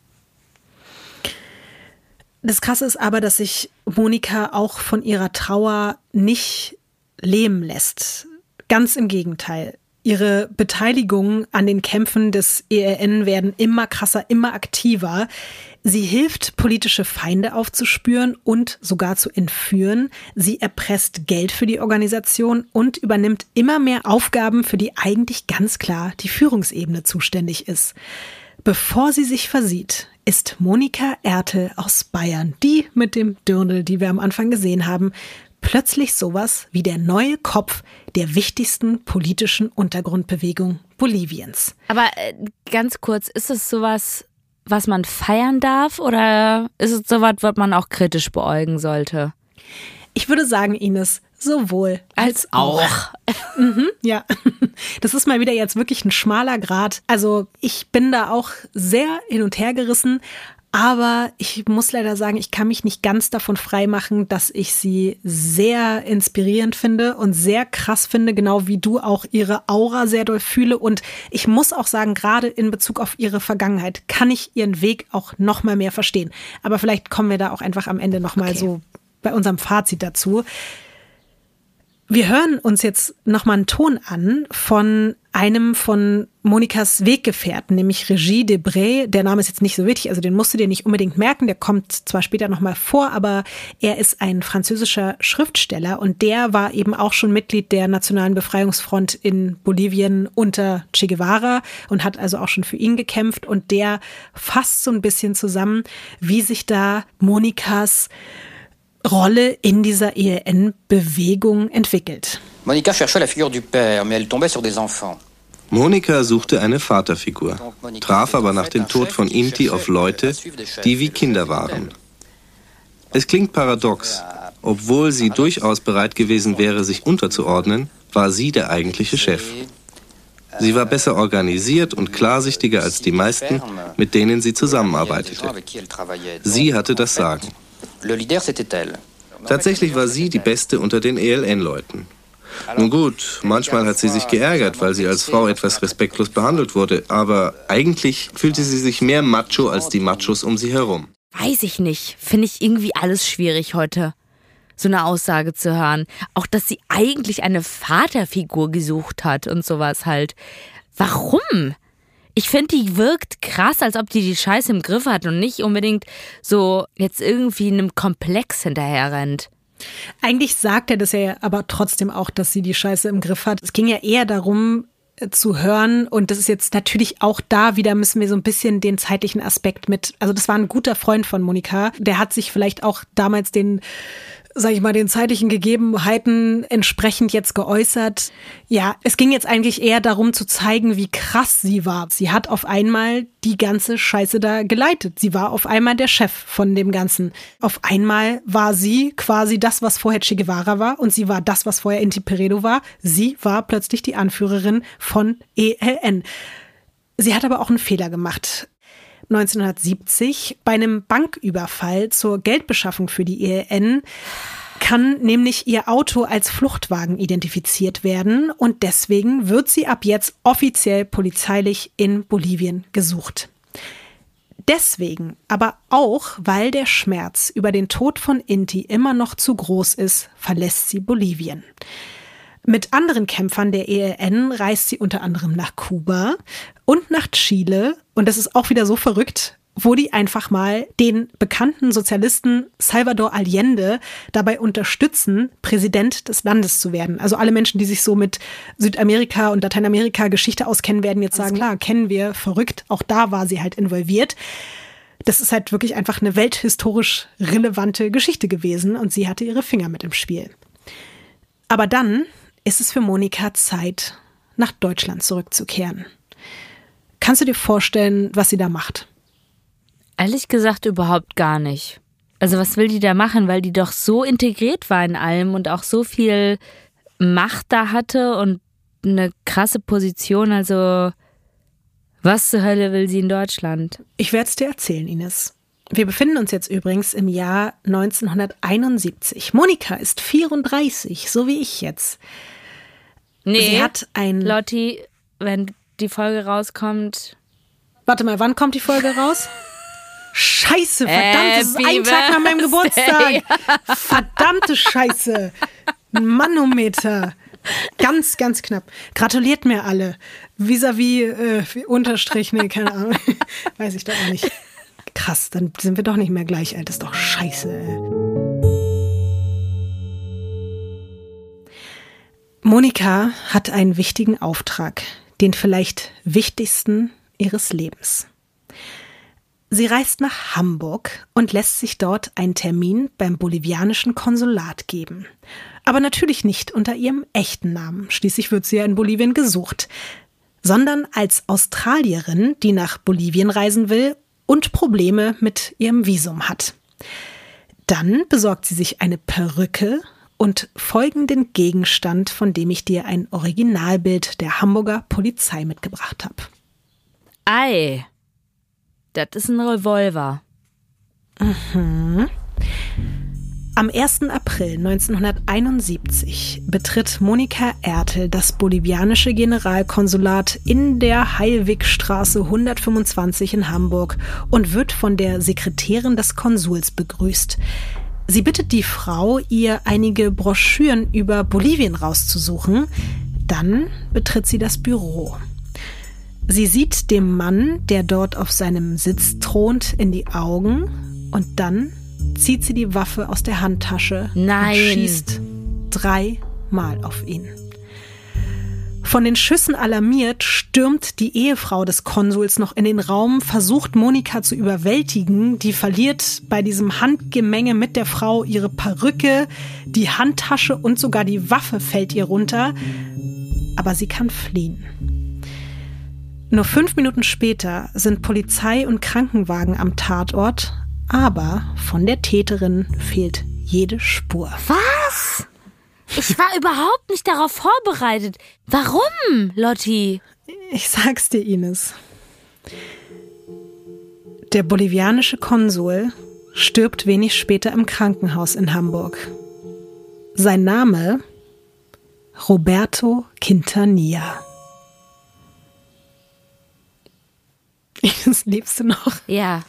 Das Krasse ist aber, dass sich Monika auch von ihrer Trauer nicht lähmen lässt. Ganz im Gegenteil. Ihre Beteiligungen an den Kämpfen des E L N werden immer krasser, immer aktiver. Sie hilft, politische Feinde aufzuspüren und sogar zu entführen. Sie erpresst Geld für die Organisation und übernimmt immer mehr Aufgaben, für die eigentlich ganz klar die Führungsebene zuständig ist. Bevor sie sich versieht, ist Monika Ertel aus Bayern, die mit dem Dirndl, die wir am Anfang gesehen haben, plötzlich sowas wie der neue Kopf der wichtigsten politischen Untergrundbewegung Boliviens. Aber äh, ganz kurz, ist es sowas, was man feiern darf oder ist es sowas, was man auch kritisch beäugen sollte? Ich würde sagen, Ines, sowohl als, als auch. auch. mhm, ja, das ist mal wieder jetzt wirklich ein schmaler Grat. Also ich bin da auch sehr hin und her gerissen, aber ich muss leider sagen, ich kann mich nicht ganz davon freimachen, dass ich sie sehr inspirierend finde und sehr krass finde, genau wie du auch ihre Aura sehr doll fühle. Und ich muss auch sagen, gerade in Bezug auf ihre Vergangenheit kann ich ihren Weg auch noch mal mehr verstehen. Aber vielleicht kommen wir da auch einfach am Ende noch mal okay. so bei unserem Fazit dazu. Wir hören uns jetzt nochmal einen Ton an von einem von Monikas Weggefährten, nämlich Régis Debray. Der Name ist jetzt nicht so wichtig, also den musst du dir nicht unbedingt merken. Der kommt zwar später nochmal vor, aber er ist ein französischer Schriftsteller und der war eben auch schon Mitglied der Nationalen Befreiungsfront in Bolivien unter Che Guevara und hat also auch schon für ihn gekämpft. Und der fasst so ein bisschen zusammen, wie sich da Monikas Rolle in dieser E L N-Bewegung entwickelt. Monica cherchait la figure du père, mais elle tombait sur des enfants. Monika suchte eine Vaterfigur, traf aber nach dem Tod von Inti auf Leute, die wie Kinder waren. Es klingt paradox. Obwohl sie durchaus bereit gewesen wäre, sich unterzuordnen, war sie der eigentliche Chef. Sie war besser organisiert und klarsichtiger als die meisten, mit denen sie zusammenarbeitete. Sie hatte das Sagen. Tatsächlich war sie die Beste unter den E L N-Leuten. Nun gut, manchmal hat sie sich geärgert, weil sie als Frau etwas respektlos behandelt wurde, aber eigentlich fühlte sie sich mehr macho als die Machos um sie herum. Weiß ich nicht. Finde ich irgendwie alles schwierig heute, so eine Aussage zu hören. Auch, dass sie eigentlich eine Vaterfigur gesucht hat und sowas halt. Warum? Ich finde, die wirkt krass, als ob die die Scheiße im Griff hat und nicht unbedingt so jetzt irgendwie einem Komplex hinterher rennt. Eigentlich sagt er das ja aber trotzdem auch, dass sie die Scheiße im Griff hat. Es ging ja eher darum, zu hören, und das ist jetzt natürlich auch da wieder, müssen wir so ein bisschen den zeitlichen Aspekt mit, also das war ein guter Freund von Monika, der hat sich vielleicht auch damals den, sag ich mal, den zeitlichen Gegebenheiten entsprechend jetzt geäußert. Ja, es ging jetzt eigentlich eher darum zu zeigen, wie krass sie war. Sie hat auf einmal die ganze Scheiße da geleitet. Sie war auf einmal der Chef von dem Ganzen. Auf einmal war sie quasi das, was vorher Che Guevara war, und sie war das, was vorher Inti Peredo war. Sie war plötzlich die Anführerin von E L N. Sie hat aber auch einen Fehler gemacht. neunzehnhundertsiebzig bei einem Banküberfall zur Geldbeschaffung für die E L N kann nämlich ihr Auto als Fluchtwagen identifiziert werden und deswegen wird sie ab jetzt offiziell polizeilich in Bolivien gesucht. Deswegen, aber auch, weil der Schmerz über den Tod von Inti immer noch zu groß ist, verlässt sie Bolivien. Mit anderen Kämpfern der E L N reist sie unter anderem nach Kuba und nach Chile. Und das ist auch wieder so verrückt, wo die einfach mal den bekannten Sozialisten Salvador Allende dabei unterstützen, Präsident des Landes zu werden. Also alle Menschen, die sich so mit Südamerika und Lateinamerika Geschichte auskennen, werden jetzt sagen, klar, kennen wir, verrückt. Auch da war sie halt involviert. Das ist halt wirklich einfach eine welthistorisch relevante Geschichte gewesen und sie hatte ihre Finger mit im Spiel. Aber dann ist es für Monika Zeit, nach Deutschland zurückzukehren. Kannst du dir vorstellen, was sie da macht? Ehrlich gesagt überhaupt gar nicht. Also was will die da machen, weil die doch so integriert war in allem und auch so viel Macht da hatte und eine krasse Position. Also was zur Hölle will sie in Deutschland? Ich werde es dir erzählen, Ines. Wir befinden uns jetzt übrigens im Jahr neunzehnhunderteinundsiebzig. Monika ist vierunddreißig, so wie ich jetzt. Nee, sie hat ein Lotti, wenn die Folge rauskommt... Warte mal, wann kommt die Folge raus? Scheiße, verdammt, das ist ein Tag nach meinem Geburtstag. Verdammte Scheiße. Manometer. Ganz, ganz knapp. Gratuliert mir alle. Vis-à-vis, äh, Unterstrich, nee, keine Ahnung. Weiß ich doch auch nicht. Krass, dann sind wir doch nicht mehr gleich alt. Das ist doch scheiße, ey. Monika hat einen wichtigen Auftrag. Den vielleicht wichtigsten ihres Lebens. Sie reist nach Hamburg und lässt sich dort einen Termin beim bolivianischen Konsulat geben. Aber natürlich nicht unter ihrem echten Namen, schließlich wird sie ja in Bolivien gesucht, sondern als Australierin, die nach Bolivien reisen will und Probleme mit ihrem Visum hat. Dann besorgt sie sich eine Perücke und folgenden Gegenstand, von dem ich dir ein Originalbild der Hamburger Polizei mitgebracht habe. Ei, das ist ein Revolver. Mhm. Am ersten April neunzehnhunderteinundsiebzig betritt Monika Ertel das bolivianische Generalkonsulat in der Heilwigstraße hundertfünfundzwanzig in Hamburg und wird von der Sekretärin des Konsuls begrüßt. Sie bittet die Frau, ihr einige Broschüren über Bolivien rauszusuchen. Dann betritt sie das Büro. Sie sieht dem Mann, der dort auf seinem Sitz thront, in die Augen und dann zieht sie die Waffe aus der Handtasche Nein. und schießt dreimal auf ihn. Von den Schüssen alarmiert, stürmt die Ehefrau des Konsuls noch in den Raum, versucht Monika zu überwältigen. Die verliert bei diesem Handgemenge mit der Frau ihre Perücke, die Handtasche und sogar die Waffe fällt ihr runter. Aber sie kann fliehen. Nur fünf Minuten später sind Polizei und Krankenwagen am Tatort, aber von der Täterin fehlt jede Spur. Was? Ich war überhaupt nicht darauf vorbereitet. Warum, Lotti? Ich sag's dir, Ines. Der bolivianische Konsul stirbt wenig später im Krankenhaus in Hamburg. Sein Name? Roberto Quintanilla. Ines, lebst du noch? Ja.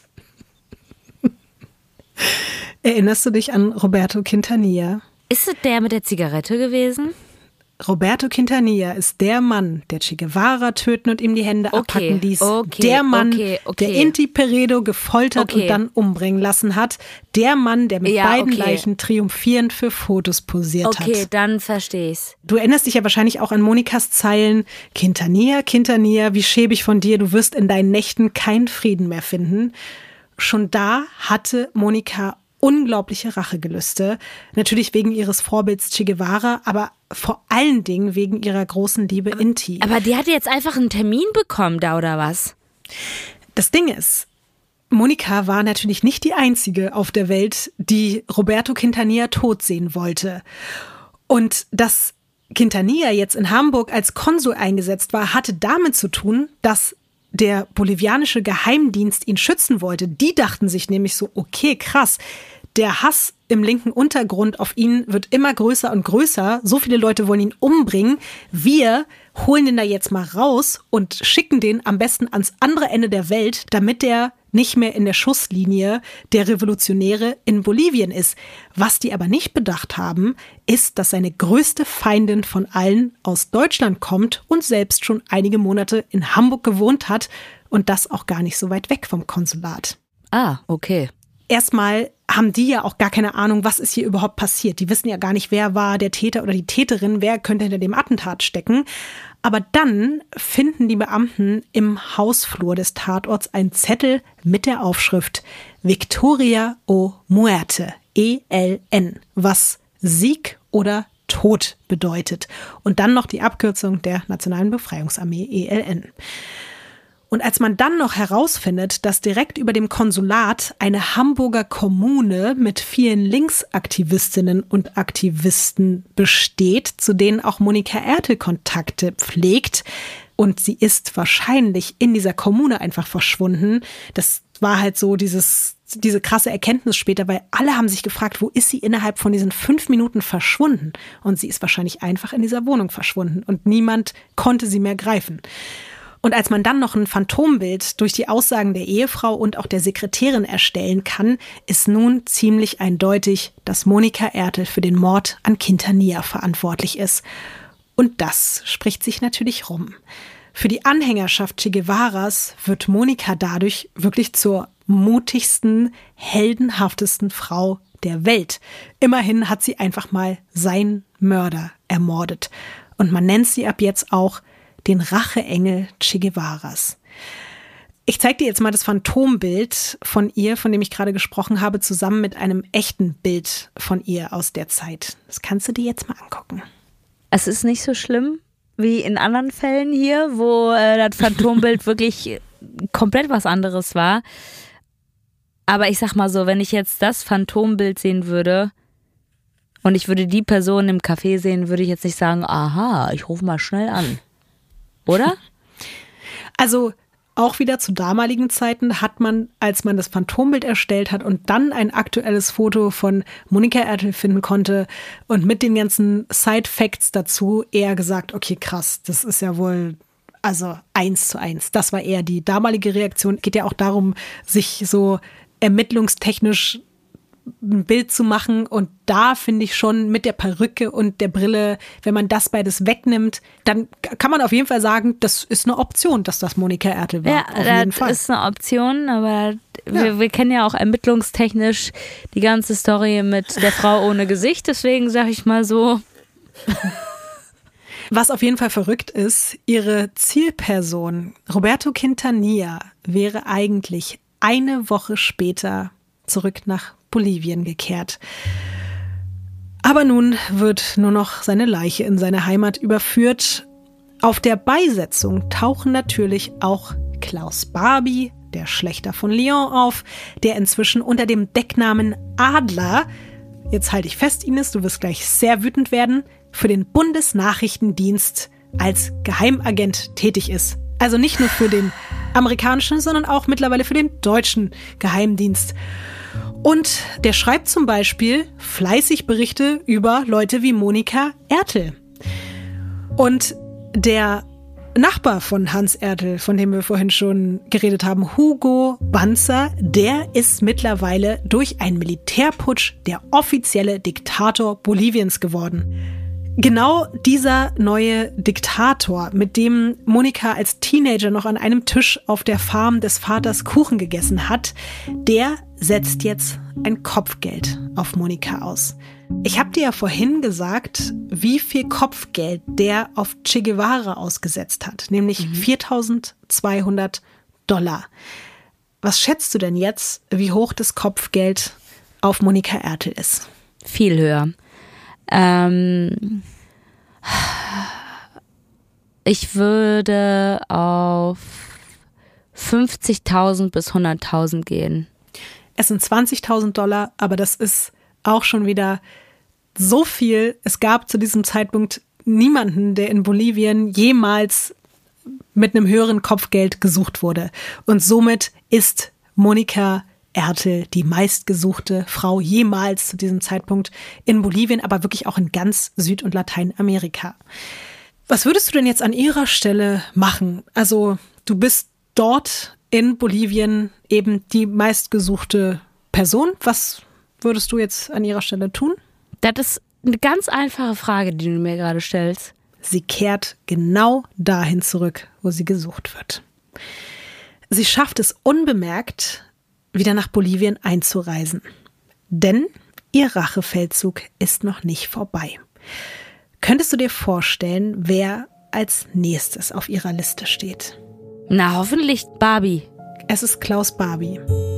Erinnerst du dich an Roberto Quintanilla? Ist es der mit der Zigarette gewesen? Roberto Quintanilla ist der Mann, der Che Guevara töten und ihm die Hände Okay, abhacken ließ. okay, der Mann, okay, okay. der Inti Peredo gefoltert Okay. und dann umbringen lassen hat. Der Mann, der mit Ja, beiden okay. Leichen triumphierend für Fotos posiert Okay, hat. dann verstehe ich's. Du erinnerst dich ja wahrscheinlich auch an Monikas Zeilen. Quintanilla, Quintanilla, wie schäbig von dir, du wirst in deinen Nächten keinen Frieden mehr finden. Schon da hatte Monika unglaubliche Rachegelüste. Natürlich wegen ihres Vorbilds Che Guevara, aber vor allen Dingen wegen ihrer großen Liebe Inti. Aber die hatte jetzt einfach einen Termin bekommen da, oder was? Das Ding ist, Monika war natürlich nicht die Einzige auf der Welt, die Roberto Quintanilla tot sehen wollte. Und dass Quintanilla jetzt in Hamburg als Konsul eingesetzt war, hatte damit zu tun, dass der bolivianische Geheimdienst ihn schützen wollte. Die dachten sich nämlich so, okay, krass, der Hass im linken Untergrund auf ihn wird immer größer und größer. So viele Leute wollen ihn umbringen. Wir holen den da jetzt mal raus und schicken den am besten ans andere Ende der Welt, damit der nicht mehr in der Schusslinie der Revolutionäre in Bolivien ist. Was die aber nicht bedacht haben, ist, dass seine größte Feindin von allen aus Deutschland kommt und selbst schon einige Monate in Hamburg gewohnt hat und das auch gar nicht so weit weg vom Konsulat. Ah, okay. Erstmal haben die ja auch gar keine Ahnung, was ist hier überhaupt passiert. Die wissen ja gar nicht, wer war der Täter oder die Täterin, wer könnte hinter dem Attentat stecken. Aber dann finden die Beamten im Hausflur des Tatorts einen Zettel mit der Aufschrift Victoria o Muerte, E L N, was Sieg oder Tod bedeutet. Und dann noch die Abkürzung der Nationalen Befreiungsarmee, E L N. Und als man dann noch herausfindet, dass direkt über dem Konsulat eine Hamburger Kommune mit vielen Linksaktivistinnen und Aktivisten besteht, zu denen auch Monika Ertel Kontakte pflegt, und sie ist wahrscheinlich in dieser Kommune einfach verschwunden. Das war halt so dieses, diese krasse Erkenntnis später, weil alle haben sich gefragt, wo ist sie innerhalb von diesen fünf Minuten verschwunden? Und sie ist wahrscheinlich einfach in dieser Wohnung verschwunden und niemand konnte sie mehr greifen. Und als man dann noch ein Phantombild durch die Aussagen der Ehefrau und auch der Sekretärin erstellen kann, ist nun ziemlich eindeutig, dass Monika Ertel für den Mord an Quintanilla verantwortlich ist. Und das spricht sich natürlich rum. Für die Anhängerschaft Che Guevaras wird Monika dadurch wirklich zur mutigsten, heldenhaftesten Frau der Welt. Immerhin hat sie einfach mal seinen Mörder ermordet. Und man nennt sie ab jetzt auch den Racheengel Che Guevaras. Ich zeige dir jetzt mal das Phantombild von ihr, von dem ich gerade gesprochen habe, zusammen mit einem echten Bild von ihr aus der Zeit. Das kannst du dir jetzt mal angucken. Es ist nicht so schlimm wie in anderen Fällen hier, wo äh, das Phantombild wirklich komplett was anderes war. Aber ich sag mal so, wenn ich jetzt das Phantombild sehen würde und ich würde die Person im Café sehen, würde ich jetzt nicht sagen, aha, ich rufe mal schnell an. Oder? Also auch wieder zu damaligen Zeiten hat man, als man das Phantombild erstellt hat und dann ein aktuelles Foto von Monika Ertel finden konnte und mit den ganzen Side-Facts dazu eher gesagt, okay, krass, das ist ja wohl also eins zu eins. Das war eher die damalige Reaktion. Geht ja auch darum, sich so ermittlungstechnisch ein Bild zu machen. Und da finde ich schon mit der Perücke und der Brille, wenn man das beides wegnimmt, dann kann man auf jeden Fall sagen, das ist eine Option, dass das Monika Ertel war. Ja, auf jeden das Fall. ist eine Option, aber Ja. wir, wir kennen ja auch ermittlungstechnisch die ganze Story mit der Frau ohne Gesicht. Deswegen sage ich mal so, Was auf jeden Fall verrückt ist, ihre Zielperson, Roberto Quintanilla, wäre eigentlich eine Woche später zurück nach Bolivien gekehrt. Aber nun wird nur noch seine Leiche in seine Heimat überführt. Auf der Beisetzung tauchen natürlich auch Klaus Barbie, der Schlächter von Lyon, auf, der inzwischen unter dem Decknamen Adler, jetzt halte ich fest, Ines, du wirst gleich sehr wütend werden, für den Bundesnachrichtendienst als Geheimagent tätig ist. Also nicht nur für den amerikanischen, sondern auch mittlerweile für den deutschen Geheimdienst. Und der schreibt zum Beispiel fleißig Berichte über Leute wie Monika Ertel. Und der Nachbar von Hans Ertel, von dem wir vorhin schon geredet haben, Hugo Banzer, der ist mittlerweile durch einen Militärputsch der offizielle Diktator Boliviens geworden. Genau dieser neue Diktator, mit dem Monika als Teenager noch an einem Tisch auf der Farm des Vaters Kuchen gegessen hat, der setzt jetzt ein Kopfgeld auf Monika aus. Ich habe dir ja vorhin gesagt, wie viel Kopfgeld der auf Che Guevara ausgesetzt hat, nämlich mhm. viertausendzweihundert Dollar. Was schätzt du denn jetzt, wie hoch das Kopfgeld auf Monika Ertel ist? viel höher. Ähm, ich würde auf fünfzigtausend bis hunderttausend gehen. Es sind zwanzigtausend Dollar, aber das ist auch schon wieder so viel. Es gab zu diesem Zeitpunkt niemanden, der in Bolivien jemals mit einem höheren Kopfgeld gesucht wurde. Und somit ist Monika Ertel die meistgesuchte Frau jemals zu diesem Zeitpunkt in Bolivien, aber wirklich auch in ganz Süd- und Lateinamerika. Was würdest du denn jetzt an ihrer Stelle machen? Also du bist dort in Bolivien eben die meistgesuchte Person. Was würdest du jetzt an ihrer Stelle tun? Das ist eine ganz einfache Frage, die du mir gerade stellst. Sie kehrt genau dahin zurück, wo sie gesucht wird. Sie schafft es unbemerkt, wieder nach Bolivien einzureisen. Denn ihr Rachefeldzug ist noch nicht vorbei. Könntest du dir vorstellen, wer als nächstes auf ihrer Liste steht? Na, hoffentlich Barbie. Es ist Klaus Barbie.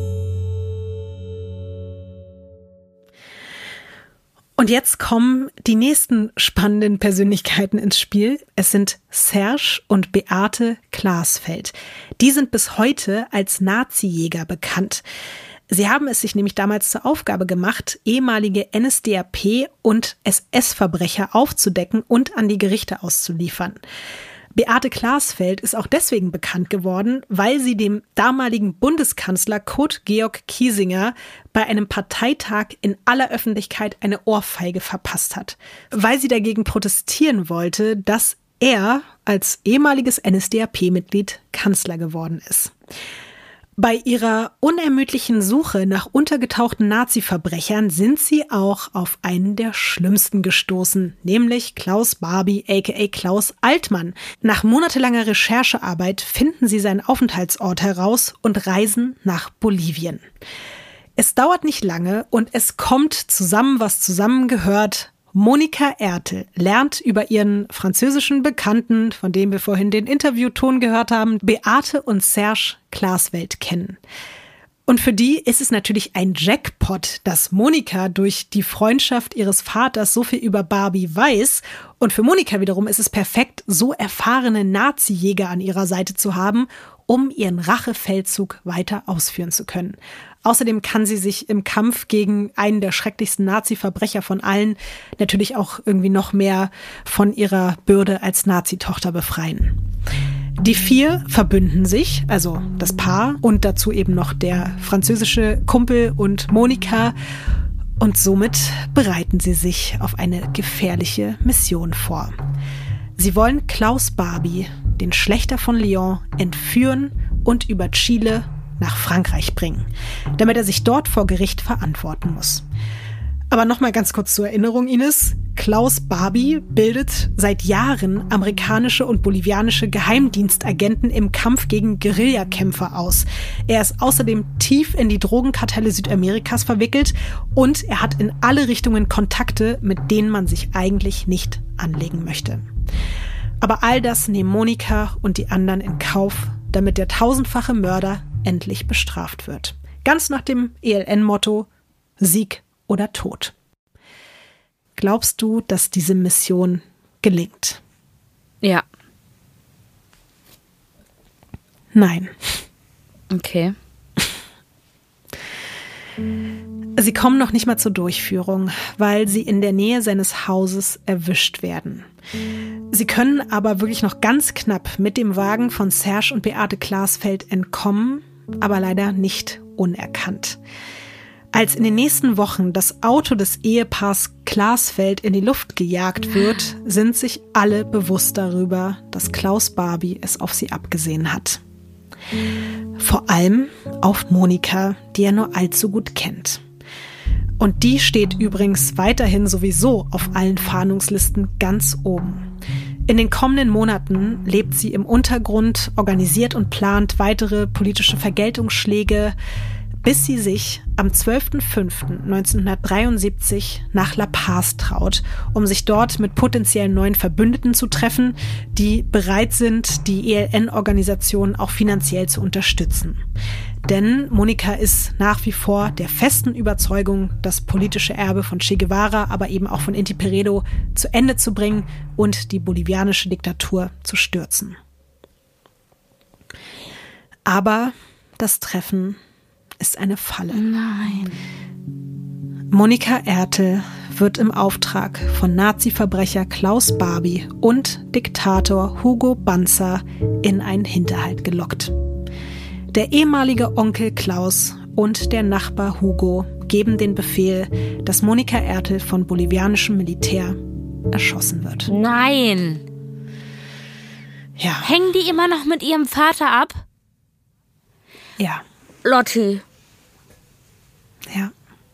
Und jetzt kommen die nächsten spannenden Persönlichkeiten ins Spiel. Es sind Serge und Beate Klasfeld. Die sind bis heute als Nazi-Jäger bekannt. Sie haben es sich nämlich damals zur Aufgabe gemacht, ehemalige N S D A P- und S S-Verbrecher aufzudecken und an die Gerichte auszuliefern. Beate Klasfeld ist auch deswegen bekannt geworden, weil sie dem damaligen Bundeskanzler Kurt Georg Kiesinger bei einem Parteitag in aller Öffentlichkeit eine Ohrfeige verpasst hat, weil sie dagegen protestieren wollte, dass er als ehemaliges N S D A P-Mitglied Kanzler geworden ist. Bei ihrer unermüdlichen Suche nach untergetauchten Nazi-Verbrechern sind sie auch auf einen der schlimmsten gestoßen, nämlich Klaus Barbie aka Klaus Altmann. Nach monatelanger Recherchearbeit finden sie seinen Aufenthaltsort heraus und reisen nach Bolivien. Es dauert nicht lange und es kommt zusammen, was zusammengehört. Monika Ertel lernt über ihren französischen Bekannten, von dem wir vorhin den Interviewton gehört haben, Beate und Serge Klasfeld kennen. Und für die ist es natürlich ein Jackpot, dass Monika durch die Freundschaft ihres Vaters so viel über Barbie weiß. Und für Monika wiederum ist es perfekt, so erfahrene Nazi-Jäger an ihrer Seite zu haben, um ihren Rachefeldzug weiter ausführen zu können. Außerdem kann sie sich im Kampf gegen einen der schrecklichsten Nazi-Verbrecher von allen natürlich auch irgendwie noch mehr von ihrer Bürde als Nazi-Tochter befreien. Die vier verbünden sich, also das Paar und dazu eben noch der französische Kumpel und Monika. Und somit bereiten sie sich auf eine gefährliche Mission vor. Sie wollen Klaus Barbie, den Schlächter von Lyon, entführen und über Chile nach Frankreich bringen, damit er sich dort vor Gericht verantworten muss. Aber nochmal ganz kurz zur Erinnerung, Ines. Klaus Barbie bildet seit Jahren amerikanische und bolivianische Geheimdienstagenten im Kampf gegen Guerillakämpfer aus. Er ist außerdem tief in die Drogenkartelle Südamerikas verwickelt und er hat in alle Richtungen Kontakte, mit denen man sich eigentlich nicht anlegen möchte. Aber all das nehmen Monika und die anderen in Kauf, damit der tausendfache Mörder endlich bestraft wird. Ganz nach dem E L N-Motto Sieg oder Tod. Glaubst du, dass diese Mission gelingt? Ja. Nein. Okay. Sie kommen noch nicht mal zur Durchführung, weil sie in der Nähe seines Hauses erwischt werden. Sie können aber wirklich noch ganz knapp mit dem Wagen von Serge und Beate Glasfeld entkommen, aber leider nicht unerkannt. Als in den nächsten Wochen das Auto des Ehepaars Glasfeld in die Luft gejagt wird, sind sich alle bewusst darüber, dass Klaus Barbie es auf sie abgesehen hat. Vor allem auf Monika, die er nur allzu gut kennt. Und die steht übrigens weiterhin sowieso auf allen Fahndungslisten ganz oben. In den kommenden Monaten lebt sie im Untergrund, organisiert und plant weitere politische Vergeltungsschläge, bis sie sich am zwölften fünften neunzehnhundertdreiundsiebzig nach La Paz traut, um sich dort mit potenziellen neuen Verbündeten zu treffen, die bereit sind, die E L N-Organisation auch finanziell zu unterstützen. Denn Monika ist nach wie vor der festen Überzeugung, das politische Erbe von Che Guevara, aber eben auch von Inti Peredo zu Ende zu bringen und die bolivianische Diktatur zu stürzen. Aber das Treffen ist eine Falle. Nein. Monika Ertel wird im Auftrag von Nazi-Verbrecher Klaus Barbie und Diktator Hugo Banzer in einen Hinterhalt gelockt. Der ehemalige Onkel Klaus und der Nachbar Hugo geben den Befehl, dass Monika Ertel von bolivianischem Militär erschossen wird. Nein. Ja. Hängen die immer noch mit ihrem Vater ab? Ja. Lotti. Ja.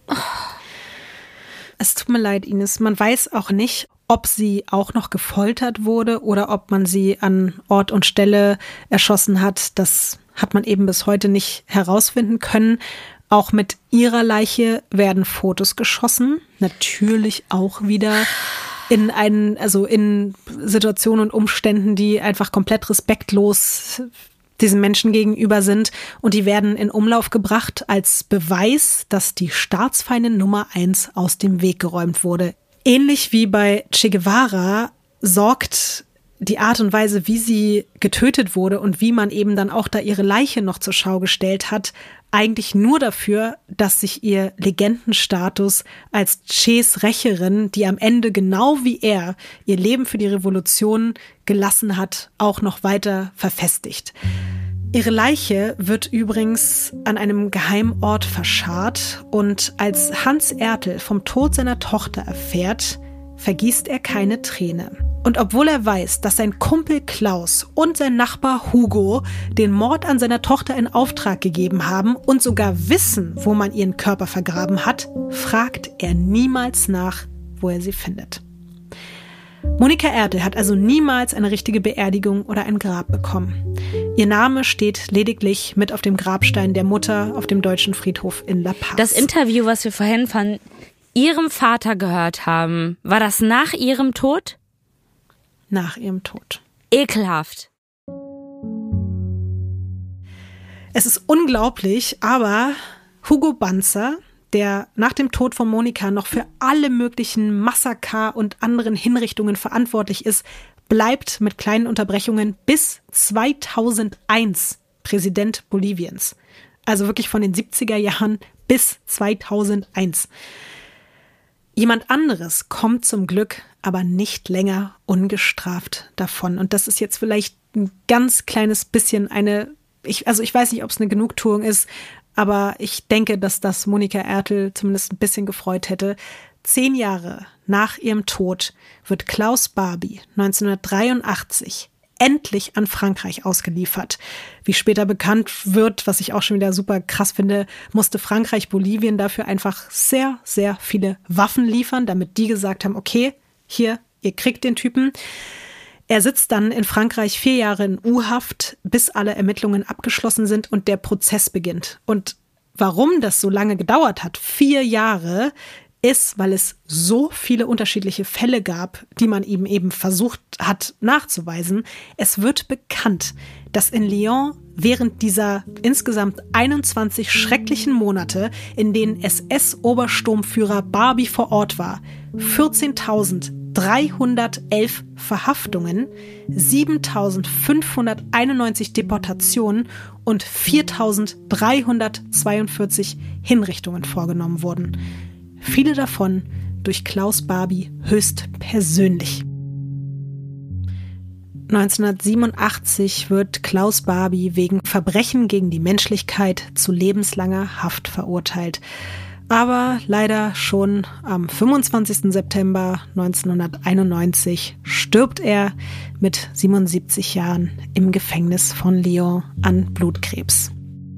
Es tut mir leid, Ines. Man weiß auch nicht, ob sie auch noch gefoltert wurde oder ob man sie an Ort und Stelle erschossen hat. Das hat man eben bis heute nicht herausfinden können. Auch mit ihrer Leiche werden Fotos geschossen. Natürlich auch wieder in einen, also in Situationen und Umständen, die einfach komplett respektlos diesen Menschen gegenüber sind, und die werden in Umlauf gebracht als Beweis, dass die Staatsfeindin Nummer eins aus dem Weg geräumt wurde. Ähnlich wie bei Che Guevara sorgt die Art und Weise, wie sie getötet wurde und wie man eben dann auch da ihre Leiche noch zur Schau gestellt hat, eigentlich nur dafür, dass sich ihr Legendenstatus als Ches Rächerin, die am Ende genau wie er ihr Leben für die Revolution gelassen hat, auch noch weiter verfestigt. Ihre Leiche wird übrigens an einem Geheimort verscharrt, und als Hans Ertel vom Tod seiner Tochter erfährt, vergießt er keine Träne. Und obwohl er weiß, dass sein Kumpel Klaus und sein Nachbar Hugo den Mord an seiner Tochter in Auftrag gegeben haben und sogar wissen, wo man ihren Körper vergraben hat, fragt er niemals nach, wo er sie findet. Monika Ertel hat also niemals eine richtige Beerdigung oder ein Grab bekommen. Ihr Name steht lediglich mit auf dem Grabstein der Mutter auf dem deutschen Friedhof in La Paz. Das Interview, was wir vorhin von ihrem Vater gehört haben, war das nach ihrem Tod? Nach ihrem Tod. Ekelhaft. Es ist unglaublich, aber Hugo Banzer, der nach dem Tod von Monika noch für alle möglichen Massaker und anderen Hinrichtungen verantwortlich ist, bleibt mit kleinen Unterbrechungen bis zweitausendeins Präsident Boliviens. Also wirklich von den siebziger Jahren bis zweitausendeins. Jemand anderes kommt zum Glück aber nicht länger ungestraft davon. Und das ist jetzt vielleicht ein ganz kleines bisschen eine, ich, also ich weiß nicht, ob es eine Genugtuung ist, aber ich denke, dass das Monika Ertel zumindest ein bisschen gefreut hätte. Zehn Jahre nach ihrem Tod wird Klaus Barbie neunzehnhundertdreiundachtzig endlich an Frankreich ausgeliefert. Wie später bekannt wird, was ich auch schon wieder super krass finde, musste Frankreich Bolivien dafür einfach sehr, sehr viele Waffen liefern, damit die gesagt haben, okay, hier, ihr kriegt den Typen. Er sitzt dann in Frankreich vier Jahre in U-Haft, bis alle Ermittlungen abgeschlossen sind und der Prozess beginnt. Und warum das so lange gedauert hat, vier Jahre, ist, weil es so viele unterschiedliche Fälle gab, die man ihm eben versucht hat nachzuweisen. Es wird bekannt, dass in Lyon während dieser insgesamt einundzwanzig schrecklichen Monate, in denen S S-Obersturmführer Barbie vor Ort war, vierzehntausenddreihundertelf Verhaftungen, siebentausendfünfhunderteinundneunzig Deportationen und viertausenddreihundertzweiundvierzig Hinrichtungen vorgenommen wurden. Viele davon durch Klaus Barbie höchstpersönlich. neunzehnhundertsiebenundachtzig wird Klaus Barbie wegen Verbrechen gegen die Menschlichkeit zu lebenslanger Haft verurteilt. Aber leider schon am fünfundzwanzigsten September neunzehnhunderteinundneunzig stirbt er mit siebenundsiebzig Jahren im Gefängnis von Lyon an Blutkrebs.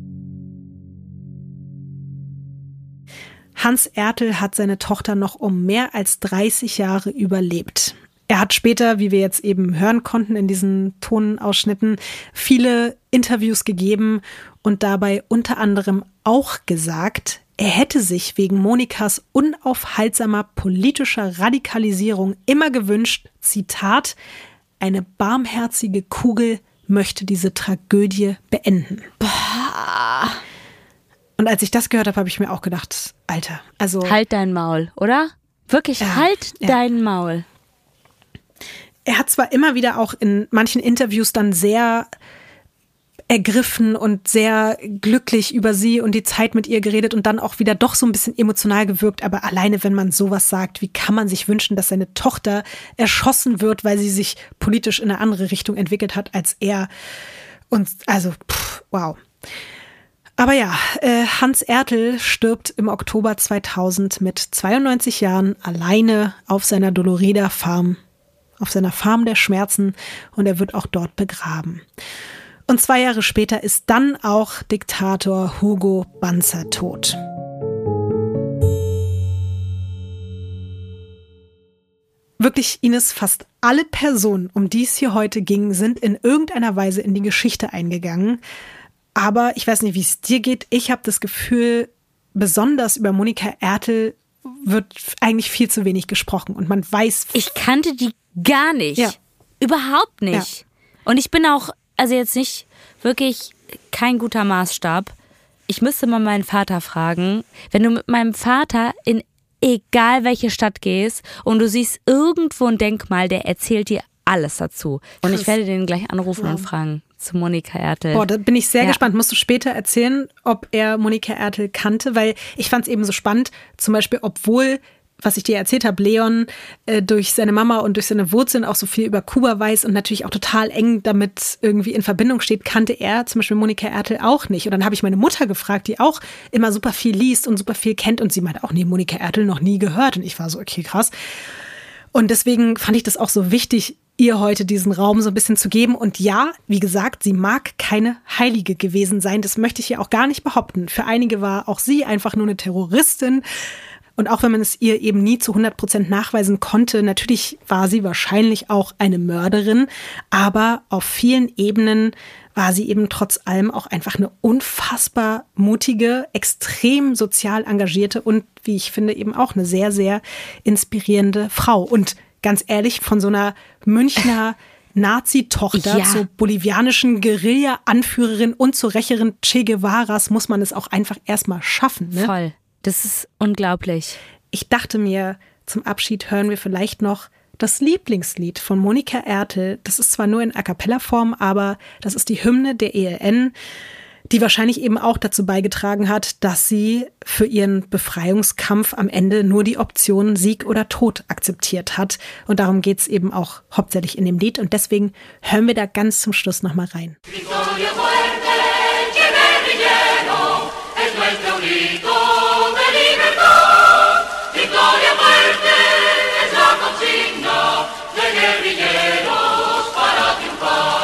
Hans Ertl hat seine Tochter noch um mehr als dreißig Jahre überlebt. Er hat später, wie wir jetzt eben hören konnten in diesen Tonausschnitten, viele Interviews gegeben und dabei unter anderem auch gesagt, er hätte sich wegen Monikas unaufhaltsamer politischer Radikalisierung immer gewünscht, Zitat, eine barmherzige Kugel möchte diese Tragödie beenden. Boah. Und als ich das gehört habe, habe ich mir auch gedacht, Alter, also... Halt dein Maul, oder? Wirklich, ja, halt ja. dein Maul. Er hat zwar immer wieder auch in manchen Interviews dann sehr ergriffen und sehr glücklich über sie und die Zeit mit ihr geredet und dann auch wieder doch so ein bisschen emotional gewirkt, aber alleine, wenn man sowas sagt, wie kann man sich wünschen, dass seine Tochter erschossen wird, weil sie sich politisch in eine andere Richtung entwickelt hat als er? Und also, pff, wow. Aber ja, äh, Hans Ertl stirbt im Oktober zweitausend mit zweiundneunzig Jahren alleine auf seiner Dolorida Farm, auf seiner Farm der Schmerzen, und er wird auch dort begraben. Und zwei Jahre später ist dann auch Diktator Hugo Banzer tot. Wirklich, Ines, fast alle Personen, um die es hier heute ging, sind in irgendeiner Weise in die Geschichte eingegangen. Aber ich weiß nicht, wie es dir geht. Ich habe das Gefühl, besonders über Monika Ertl wird eigentlich viel zu wenig gesprochen. Und man weiß... Ich kannte die gar nicht. Ja. Überhaupt nicht. Ja. Und ich bin auch, also jetzt nicht wirklich kein guter Maßstab. Ich müsste mal meinen Vater fragen. Wenn du mit meinem Vater in egal welche Stadt gehst und du siehst irgendwo ein Denkmal, der erzählt dir alles dazu. Und ich werde den gleich anrufen ja. und fragen. Zu Monika Ertl. Boah, da bin ich sehr ja. gespannt. Musst du später erzählen, ob er Monika Ertl kannte, weil ich fand es eben so spannend, zum Beispiel, obwohl, was ich dir erzählt habe, Leon äh, durch seine Mama und durch seine Wurzeln auch so viel über Kuba weiß und natürlich auch total eng damit irgendwie in Verbindung steht, kannte er zum Beispiel Monika Ertl auch nicht. Und dann habe ich meine Mutter gefragt, die auch immer super viel liest und super viel kennt, und sie meinte auch, nee, Monika Ertl noch nie gehört. Und ich war so, okay, krass. Und deswegen fand ich das auch so wichtig, ihr heute diesen Raum so ein bisschen zu geben. Und ja, wie gesagt, sie mag keine Heilige gewesen sein. Das möchte ich hier auch gar nicht behaupten. Für einige war auch sie einfach nur eine Terroristin. Und auch wenn man es ihr eben nie zu hundert Prozent nachweisen konnte, natürlich war sie wahrscheinlich auch eine Mörderin. Aber auf vielen Ebenen war sie eben trotz allem auch einfach eine unfassbar mutige, extrem sozial engagierte und, wie ich finde, eben auch eine sehr, sehr inspirierende Frau. Und ganz ehrlich, von so einer Münchner Nazi-Tochter ja. zur bolivianischen Guerilla-Anführerin und zur Rächerin Che Guevaras muss man es auch einfach erstmal schaffen. Ne? Voll. Das ist unglaublich. Ich dachte mir, zum Abschied hören wir vielleicht noch das Lieblingslied von Monika Ertl. Das ist zwar nur in A-Cappella-Form, aber das ist die Hymne der E L N, die wahrscheinlich eben auch dazu beigetragen hat, dass sie für ihren Befreiungskampf am Ende nur die Option Sieg oder Tod akzeptiert hat. Und darum geht es eben auch hauptsächlich in dem Lied. Und deswegen hören wir da ganz zum Schluss nochmal rein. Guerrilleros para triunfar.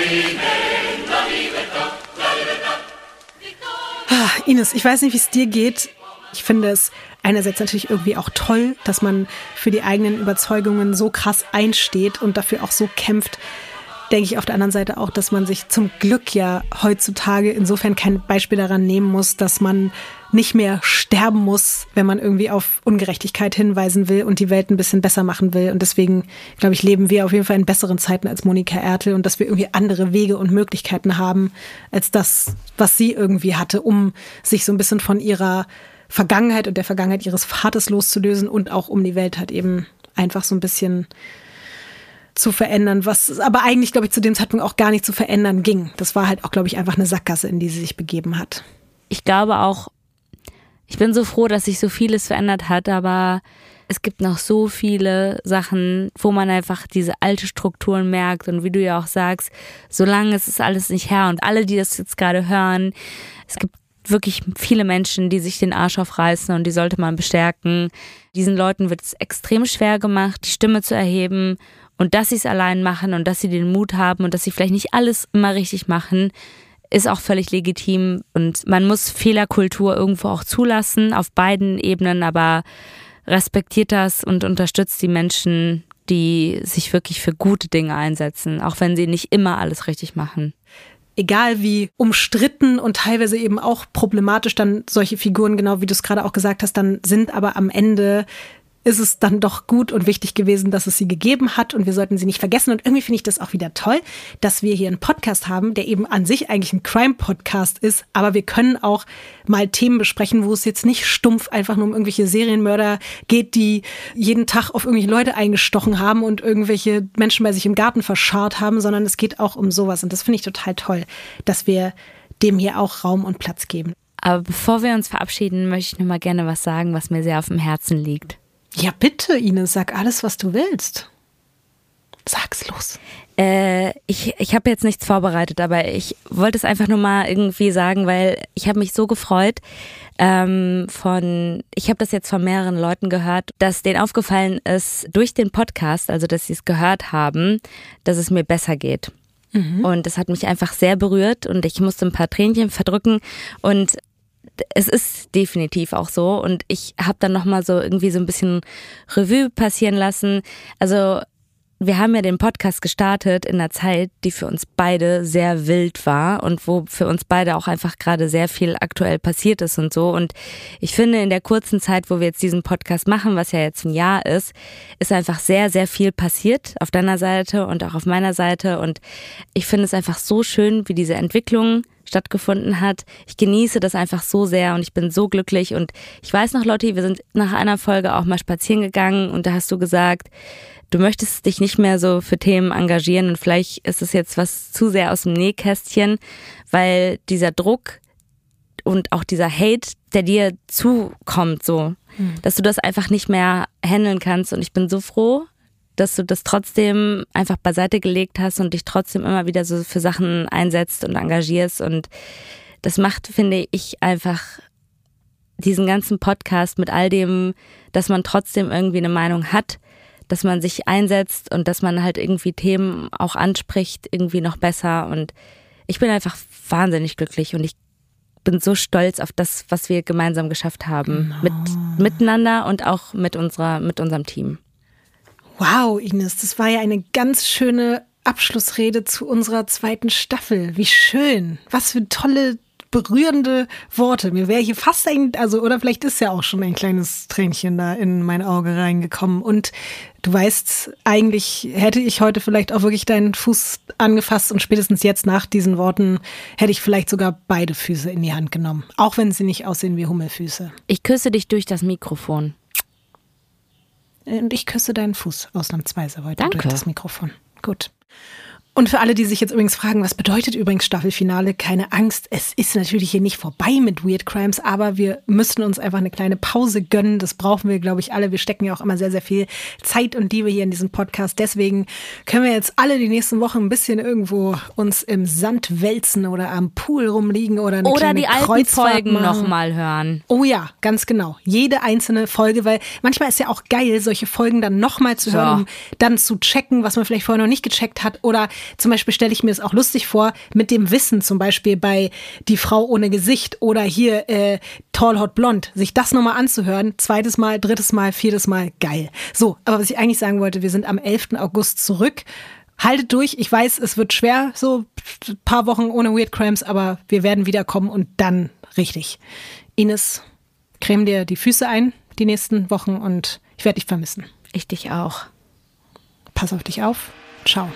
Ah, Ines, ich weiß nicht, wie es dir geht. Ich finde es einerseits natürlich irgendwie auch toll, dass man für die eigenen Überzeugungen so krass einsteht und dafür auch so kämpft. Denke ich auf der anderen Seite auch, dass man sich zum Glück ja heutzutage insofern kein Beispiel daran nehmen muss, dass man nicht mehr sterben muss, wenn man irgendwie auf Ungerechtigkeit hinweisen will und die Welt ein bisschen besser machen will. Und deswegen, glaube ich, leben wir auf jeden Fall in besseren Zeiten als Monika Ertel und dass wir irgendwie andere Wege und Möglichkeiten haben, als das, was sie irgendwie hatte, um sich so ein bisschen von ihrer Vergangenheit und der Vergangenheit ihres Vaters loszulösen und auch um die Welt halt eben einfach so ein bisschen zu verändern, was aber eigentlich, glaube ich, zu dem Zeitpunkt auch gar nicht zu verändern ging. Das war halt auch, glaube ich, einfach eine Sackgasse, in die sie sich begeben hat. Ich glaube auch, ich bin so froh, dass sich so vieles verändert hat, aber es gibt noch so viele Sachen, wo man einfach diese alte Strukturen merkt und wie du ja auch sagst, solange ist es alles nicht her und alle, die das jetzt gerade hören, es gibt wirklich viele Menschen, die sich den Arsch aufreißen und die sollte man bestärken. Diesen Leuten wird es extrem schwer gemacht, die Stimme zu erheben und dass sie es allein machen und dass sie den Mut haben und dass sie vielleicht nicht alles immer richtig machen, ist auch völlig legitim und man muss Fehlerkultur irgendwo auch zulassen, auf beiden Ebenen, aber respektiert das und unterstützt die Menschen, die sich wirklich für gute Dinge einsetzen, auch wenn sie nicht immer alles richtig machen. Egal wie umstritten und teilweise eben auch problematisch dann solche Figuren, genau wie du es gerade auch gesagt hast, dann sind, aber am Ende ist es dann doch gut und wichtig gewesen, dass es sie gegeben hat und wir sollten sie nicht vergessen. Und irgendwie finde ich das auch wieder toll, dass wir hier einen Podcast haben, der eben an sich eigentlich ein Crime-Podcast ist, aber wir können auch mal Themen besprechen, wo es jetzt nicht stumpf einfach nur um irgendwelche Serienmörder geht, die jeden Tag auf irgendwelche Leute eingestochen haben und irgendwelche Menschen bei sich im Garten verscharrt haben, sondern es geht auch um sowas. Und das finde ich total toll, dass wir dem hier auch Raum und Platz geben. Aber bevor wir uns verabschieden, möchte ich noch mal gerne was sagen, was mir sehr auf dem Herzen liegt. Ja, bitte, Ines, sag alles, was du willst. Sag's los. Äh, ich ich habe jetzt nichts vorbereitet, aber ich wollte es einfach nur mal irgendwie sagen, weil ich habe mich so gefreut ähm, von, ich habe das jetzt von mehreren Leuten gehört, dass denen aufgefallen ist durch den Podcast, also dass sie es gehört haben, dass es mir besser geht. Mhm. Und das hat mich einfach sehr berührt und ich musste ein paar Tränchen verdrücken und es ist definitiv auch so und ich habe dann nochmal so irgendwie so ein bisschen Revue passieren lassen. Also wir haben ja den Podcast gestartet in einer Zeit, die für uns beide sehr wild war und wo für uns beide auch einfach gerade sehr viel aktuell passiert ist und so. Und ich finde, in der kurzen Zeit, wo wir jetzt diesen Podcast machen, was ja jetzt ein Jahr ist, ist einfach sehr, sehr viel passiert auf deiner Seite und auch auf meiner Seite. Und ich finde es einfach so schön, wie diese Entwicklung stattgefunden hat. Ich genieße das einfach so sehr und ich bin so glücklich. Und ich weiß noch, Lotti, wir sind nach einer Folge auch mal spazieren gegangen und da hast du gesagt, du möchtest dich nicht mehr so für Themen engagieren und vielleicht ist es jetzt was zu sehr aus dem Nähkästchen, weil dieser Druck und auch dieser Hate, der dir zukommt, so, hm. dass du das einfach nicht mehr handeln kannst und ich bin so froh, dass du das trotzdem einfach beiseite gelegt hast und dich trotzdem immer wieder so für Sachen einsetzt und engagierst und das macht, finde ich, einfach diesen ganzen Podcast mit all dem, dass man trotzdem irgendwie eine Meinung hat, dass man sich einsetzt und dass man halt irgendwie Themen auch anspricht, irgendwie noch besser und ich bin einfach wahnsinnig glücklich und ich bin so stolz auf das, was wir gemeinsam geschafft haben, no. mit miteinander und auch mit unserer, mit unserem Team. Wow, Ines, das war ja eine ganz schöne Abschlussrede zu unserer zweiten Staffel. Wie schön. Was für tolle, berührende Worte. Mir wäre hier fast ein, also, oder vielleicht ist ja auch schon ein kleines Tränchen da in mein Auge reingekommen. Und du weißt, eigentlich hätte ich heute vielleicht auch wirklich deinen Fuß angefasst und spätestens jetzt nach diesen Worten hätte ich vielleicht sogar beide Füße in die Hand genommen. Auch wenn sie nicht aussehen wie Hummelfüße. Ich küsse dich durch das Mikrofon. Und ich küsse deinen Fuß ausnahmsweise heute Danke. durch das Mikrofon. Gut. Und für alle, die sich jetzt übrigens fragen, was bedeutet übrigens Staffelfinale? Keine Angst, es ist natürlich hier nicht vorbei mit Weird Crimes, aber wir müssen uns einfach eine kleine Pause gönnen. Das brauchen wir, glaube ich, alle. Wir stecken ja auch immer sehr, sehr viel Zeit und Liebe hier in diesem Podcast. Deswegen können wir jetzt alle die nächsten Wochen ein bisschen irgendwo uns im Sand wälzen oder am Pool rumliegen oder eine oder kleine die alten Kreuzfahrt Folgen machen. nochmal hören. Oh ja, ganz genau. Jede einzelne Folge, weil manchmal ist ja auch geil, solche Folgen dann nochmal zu hören, Ja. um dann zu checken, was man vielleicht vorher noch nicht gecheckt hat oder zum Beispiel stelle ich mir es auch lustig vor, mit dem Wissen zum Beispiel bei Die Frau ohne Gesicht oder hier äh, Tall Hot Blond, sich das nochmal anzuhören, zweites Mal, drittes Mal, viertes Mal, geil. So, aber was ich eigentlich sagen wollte, wir sind am elften August zurück. Haltet durch, ich weiß, es wird schwer, so ein paar Wochen ohne Weird Crimes, aber wir werden wiederkommen und dann richtig. Ines, creme dir die Füße ein die nächsten Wochen und ich werde dich vermissen. Ich dich auch. Pass auf dich auf. Ciao.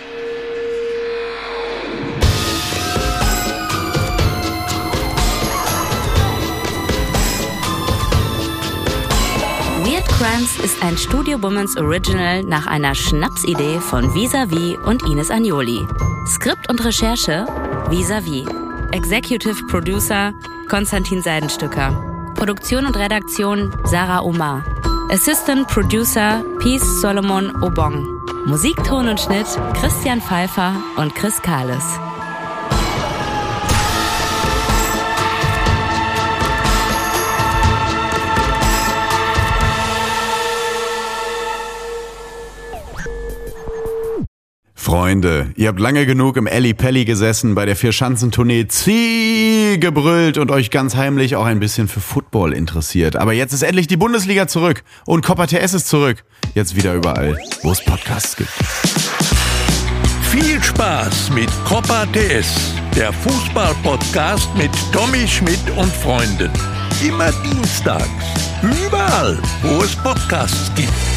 Weird Crimes ist ein Studio Womans Original nach einer Schnapsidee von Vis-a-vis und Ines Agnoli. Skript und Recherche Vis-a-vis. Executive Producer Konstantin Seidenstücker. Produktion und Redaktion Sarah Omar. Assistant Producer Peace Solomon Obong. Musik, Ton und Schnitt Christian Pfeiffer und Chris Kahles. Freunde, ihr habt lange genug im Elli Pelli gesessen, bei der Vierschanzentournee Zieh gebrüllt und euch ganz heimlich auch ein bisschen für Football interessiert. Aber jetzt ist endlich die Bundesliga zurück und Copa T S ist zurück. Jetzt wieder überall, wo es Podcasts gibt. Viel Spaß mit Copa T S, der Fußball-Podcast mit Tommy Schmidt und Freunden. Immer dienstags, überall, wo es Podcasts gibt.